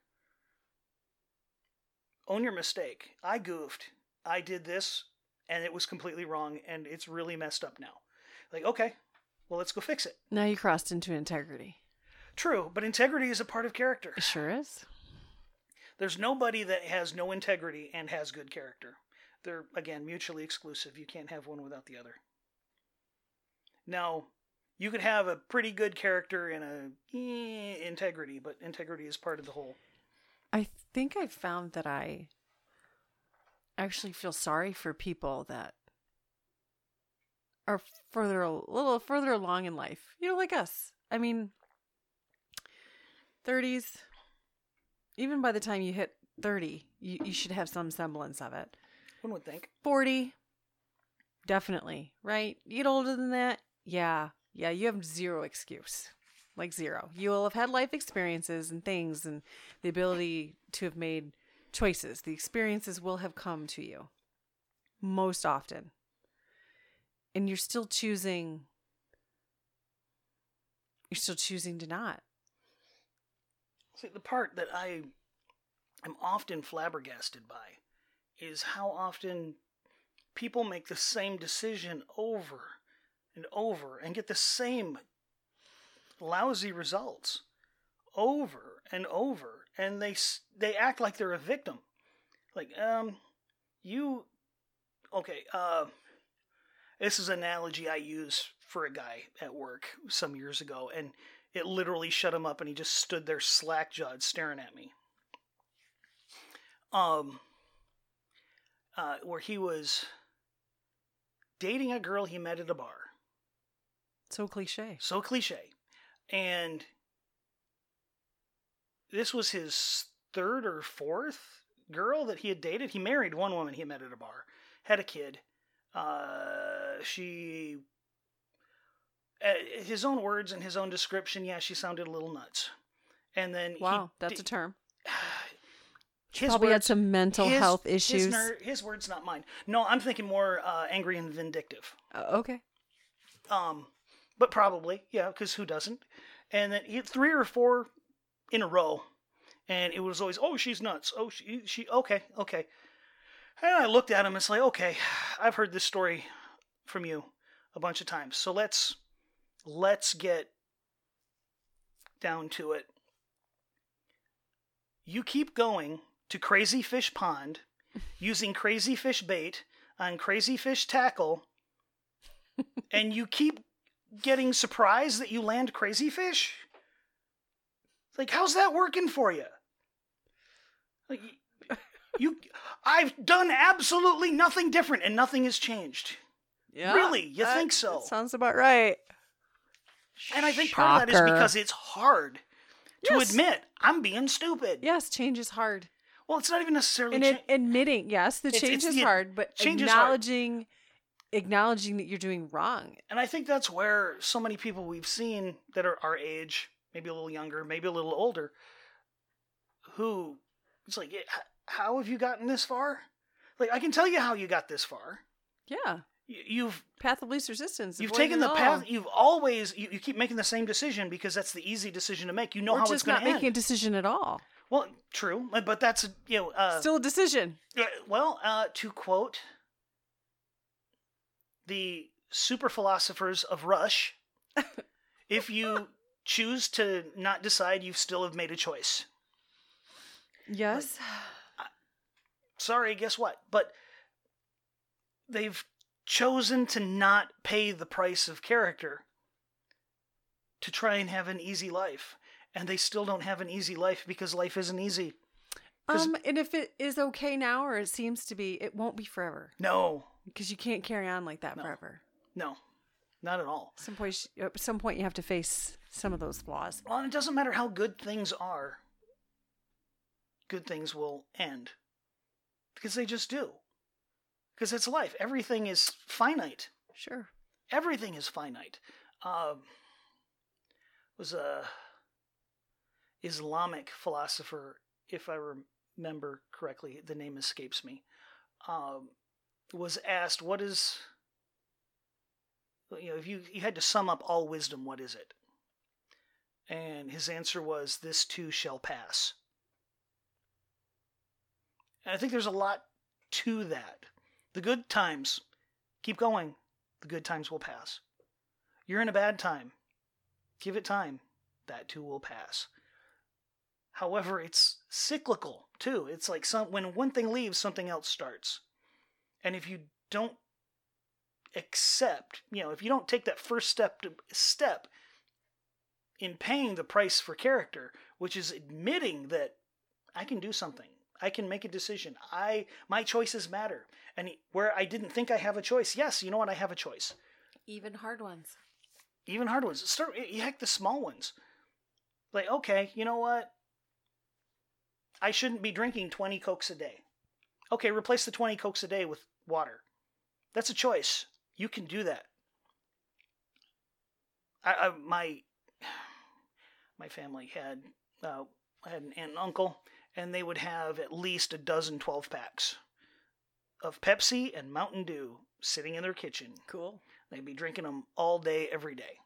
Own your mistake. I goofed. I did this, and it was completely wrong, and it's really messed up now. Like, okay, well, let's go fix it. Now you crossed into integrity. True, but integrity is a part of character. It sure is. There's nobody that has no integrity and has good character. They're, again, mutually exclusive. You can't have one without the other. Now, you could have a pretty good character and a eh, integrity, but integrity is part of the whole. I think I found that I actually feel sorry for people that are further, a little further along in life. You know, like us. I mean, thirties, even by the time you hit thirty, you, you should have some semblance of it. One would think. forty, definitely, right? You get older than that, yeah. Yeah, you have zero excuse. Like zero. You will have had life experiences and things and the ability to have made choices. The experiences will have come to you most often. And you're still choosing, you're still choosing to not. See, the part that I am often flabbergasted by is how often people make the same decision over and over and get the same lousy results over and over, and they they act like they're a victim. Like, um, you, okay, uh, this is an analogy I use for a guy at work some years ago, and it literally shut him up, and he just stood there slack-jawed staring at me. Um, uh, where he was dating a girl he met at a bar. So cliche. So cliche. And this was his third or fourth girl that he had dated. He married one woman he met at a bar, had a kid. Uh, she, uh, his own words and his own description, yeah, she sounded a little nuts. And then wow, he, that's d- a term. His probably words, had some mental his, health issues. His, ner- his words, not mine. No, I'm thinking more uh, angry and vindictive. Uh, okay. Um, but probably, yeah, because who doesn't? And then he had three or four in a row, and it was always, oh, she's nuts. Oh, she, she, okay, okay. And I looked at him and said, like, okay, I've heard this story from you a bunch of times, so let's let's get down to it. You keep going to Crazy Fish Pond, using Crazy Fish bait on Crazy Fish tackle, and you keep getting surprised that you land crazy fish? Like, how's that working for you? Like, you, I've done absolutely nothing different, and nothing has changed. Yeah, really, you that, think so? That sounds about right. And I think Shocker. part of that is because it's hard to Yes. admit I'm being stupid. Yes, change is hard. Well, it's not even necessarily. And cha- it, admitting, yes, the It's- change it's is the- hard, but change is hard. acknowledging, acknowledging that you're doing wrong. And I think that's where so many people we've seen that are our age, maybe a little younger, maybe a little older, who, it's like, how have you gotten this far? Like, I can tell you how you got this far. Yeah. y- you've Path of least resistance. you've avoid taken it the all. path. You've always you, you keep making the same decision because that's the easy decision to make. You know Or how just it's going not to end. making a decision at all. Well, true, but that's you know uh, Still a decision. yeah, well uh, to quote the super philosophers of Rush, if you choose to not decide, you still have made a choice. Yes. Sorry, guess what? But they've chosen to not pay the price of character to try and have an easy life. And they still don't have an easy life because life isn't easy. 'Cause- Um, and if it is okay now, or it seems to be, it won't be forever. No, Because you can't carry on like that No. forever. no, not at all. Some point, sh- at some point, you have to face some of those flaws. Well, and it doesn't matter how good things are. Good things will end. Because they just do. Because it's life. Everything is finite. Sure. Everything is finite. Um, was a Islamic philosopher, if I remember correctly, the name escapes me, um, was asked, what is, you know, if you, you had to sum up all wisdom, what is it? And his answer was, this too shall pass. And I think there's a lot to that. The good times, keep going. The good times will pass. You're in a bad time. Give it time. That too will pass. However, it's cyclical too. It's like some when one thing leaves, something else starts. And if you don't accept, you know, if you don't take that first step to step in paying the price for character, which is admitting that I can do something. I can make a decision. I my choices matter. And where I didn't think I have a choice, yes, you know what? I have a choice. Even hard ones. Even hard ones. Start heck the small ones. Like, okay, you know what? I shouldn't be drinking twenty Cokes a day. Okay, replace the twenty Cokes a day with water. That's a choice. You can do that. I, I my my family had uh, I had an aunt and uncle, and they would have at least a dozen twelve packs of Pepsi and Mountain Dew sitting in their kitchen. Cool. They'd be drinking them all day, every day.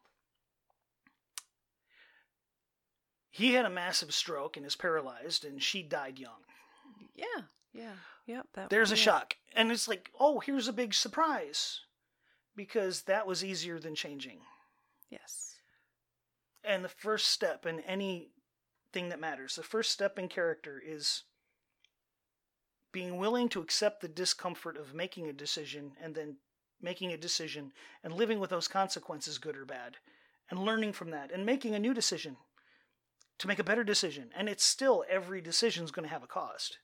He had a massive stroke and is paralyzed, and she died young. Yeah. Yeah. Yep. That, There's a yeah. shock. And it's like, oh, here's a big surprise. Because that was easier than changing. Yes. And the first step in anything that matters, the first step in character is being willing to accept the discomfort of making a decision and then making a decision and living with those consequences, good or bad, and learning from that and making a new decision to make a better decision. And it's still, every decision is going to have a cost.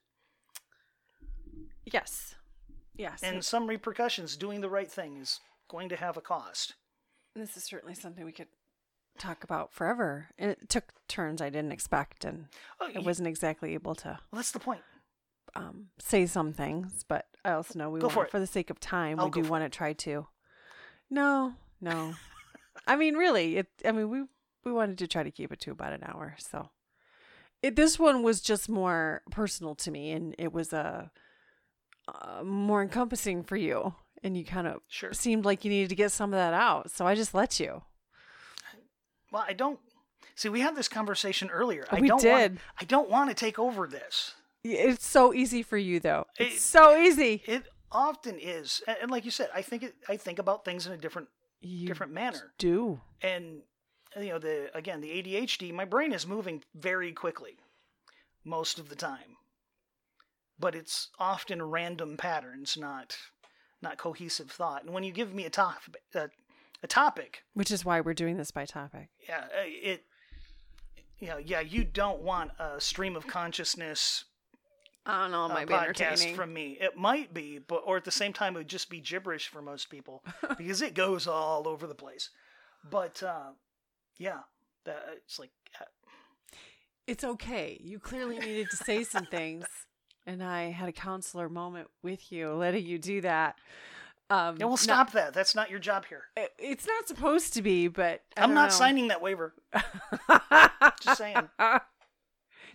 Yes. Yes. And some repercussions. Doing the right thing is going to have a cost. This is certainly something we could talk about forever. And it took turns I didn't expect, and Oh, I you- wasn't exactly able to Well, that's the point. um, say some things, but I also know we Go want, for it. for the sake of time, I'll we go do for want to try to. No, no. I mean, really, it. I mean, we we wanted to try to keep it to about an hour, so it. This one was just more personal to me, and it was a uh, more encompassing for you, and you kind of Sure. seemed like you needed to get some of that out, so I just let you. Well, I don't... See, we had this conversation earlier. I We don't did. Want, I don't want to take over this. It's so easy for you, though. It's It- so easy. It often is. And, and like you said, I think it, I think about things in a different You different manner. do. And, you know, the again, the A D H D, my brain is moving very quickly most of the time. But it's often random patterns, not not cohesive thought. And when you give me a, top, a, a topic, Which is why we're doing this by topic. yeah, it, you know, yeah, you don't want a stream of consciousness I don't know. It uh, might be podcast entertaining. from me. It might be, but or at the same time, it would just be gibberish for most people because it goes all over the place. But uh, yeah, that, it's like uh, It's okay. You clearly needed to say some things, and I had a counselor moment with you, letting you do that. Um, yeah, well, stop that. That's not your job here. It, it's not supposed to be, but I I'm don't not know. signing that waiver. Just saying.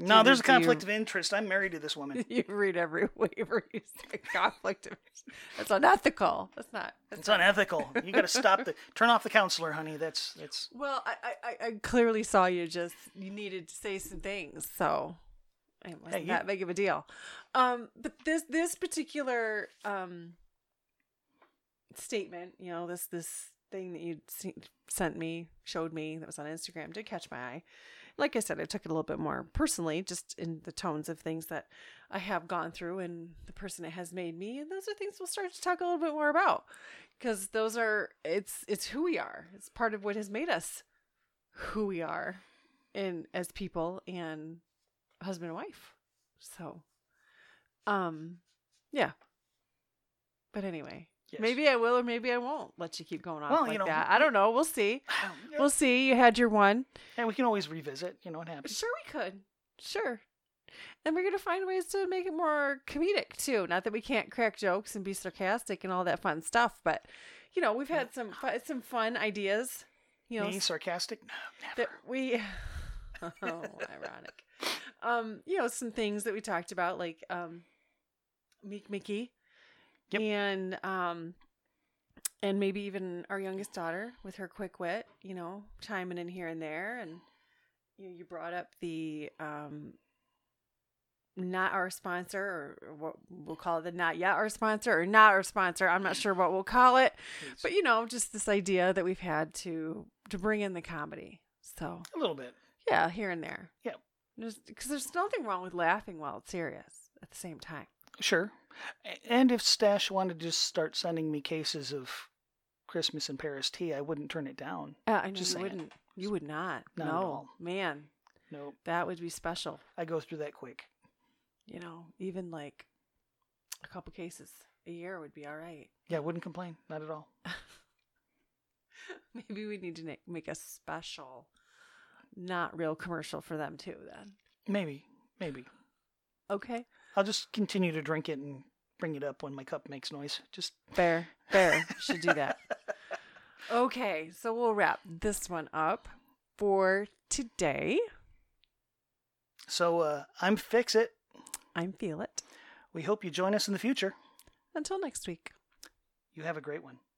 No, you- there's a do you- conflict of interest. I'm married to this woman. You read every waiver. You say conflict of interest. That's unethical. That's not. That's It's not. unethical. You got to stop the turn off the counselor, honey. That's that's. Well, I, I, I clearly saw you just you needed to say some things, so it wasn't Hey, you- that big of a deal. Um, but this this particular um statement, you know, this this thing that you sent me, showed me that was on Instagram, did catch my eye. Like I said, I took it a little bit more personally, just in the tones of things that I have gone through and the person it has made me. And those are things we'll start to talk a little bit more about, because those are, it's, it's who we are. It's part of what has made us who we are in as people and husband and wife. So, um, yeah. But anyway, Yes. maybe I will, or maybe I won't let you keep going on Well, like you know, that. I don't know. We'll see. Yeah. We'll see. You had your one. And we can always revisit. You know what happens. Sure, we could. Sure. And we're going to find ways to make it more comedic, too. Not that we can't crack jokes and be sarcastic and all that fun stuff, but, you know, we've had some fu- some fun ideas. You know, Me sarcastic? No, that never. we... oh, ironic. Um, you know, some things that we talked about, like um, Meek Mickey. Yep. And, um, and maybe even our youngest daughter with her quick wit, you know, chiming in here and there. And you know, you brought up the um, not our sponsor, or what we'll call it, the not yet our sponsor, or not our sponsor. I'm not sure what we'll call it, Please. but you know, just this idea that we've had to to bring in the comedy. So A little bit. yeah, here and there. Yeah. Because there's nothing wrong with laughing while it's serious at the same time. Sure. A- And if Stash wanted to just start sending me cases of Christmas in Paris tea, I wouldn't turn it down. Uh, I know Just you saying. wouldn't. You would not. Not at no, all. man, Nope. that would be special. I go through that quick. You know, even like a couple cases a year would be all right. Yeah, I wouldn't complain. Not at all. Maybe we need to na- make a special, not real commercial for them too. Then Maybe. Maybe. okay, I'll just continue to drink it and bring it up when my cup makes noise. Just fair, fair. Should do that. Okay, so we'll wrap this one up for today. so uh, I'm Fix It. I'm Feel It. We hope you join us in the future. Until next week. You have a great one.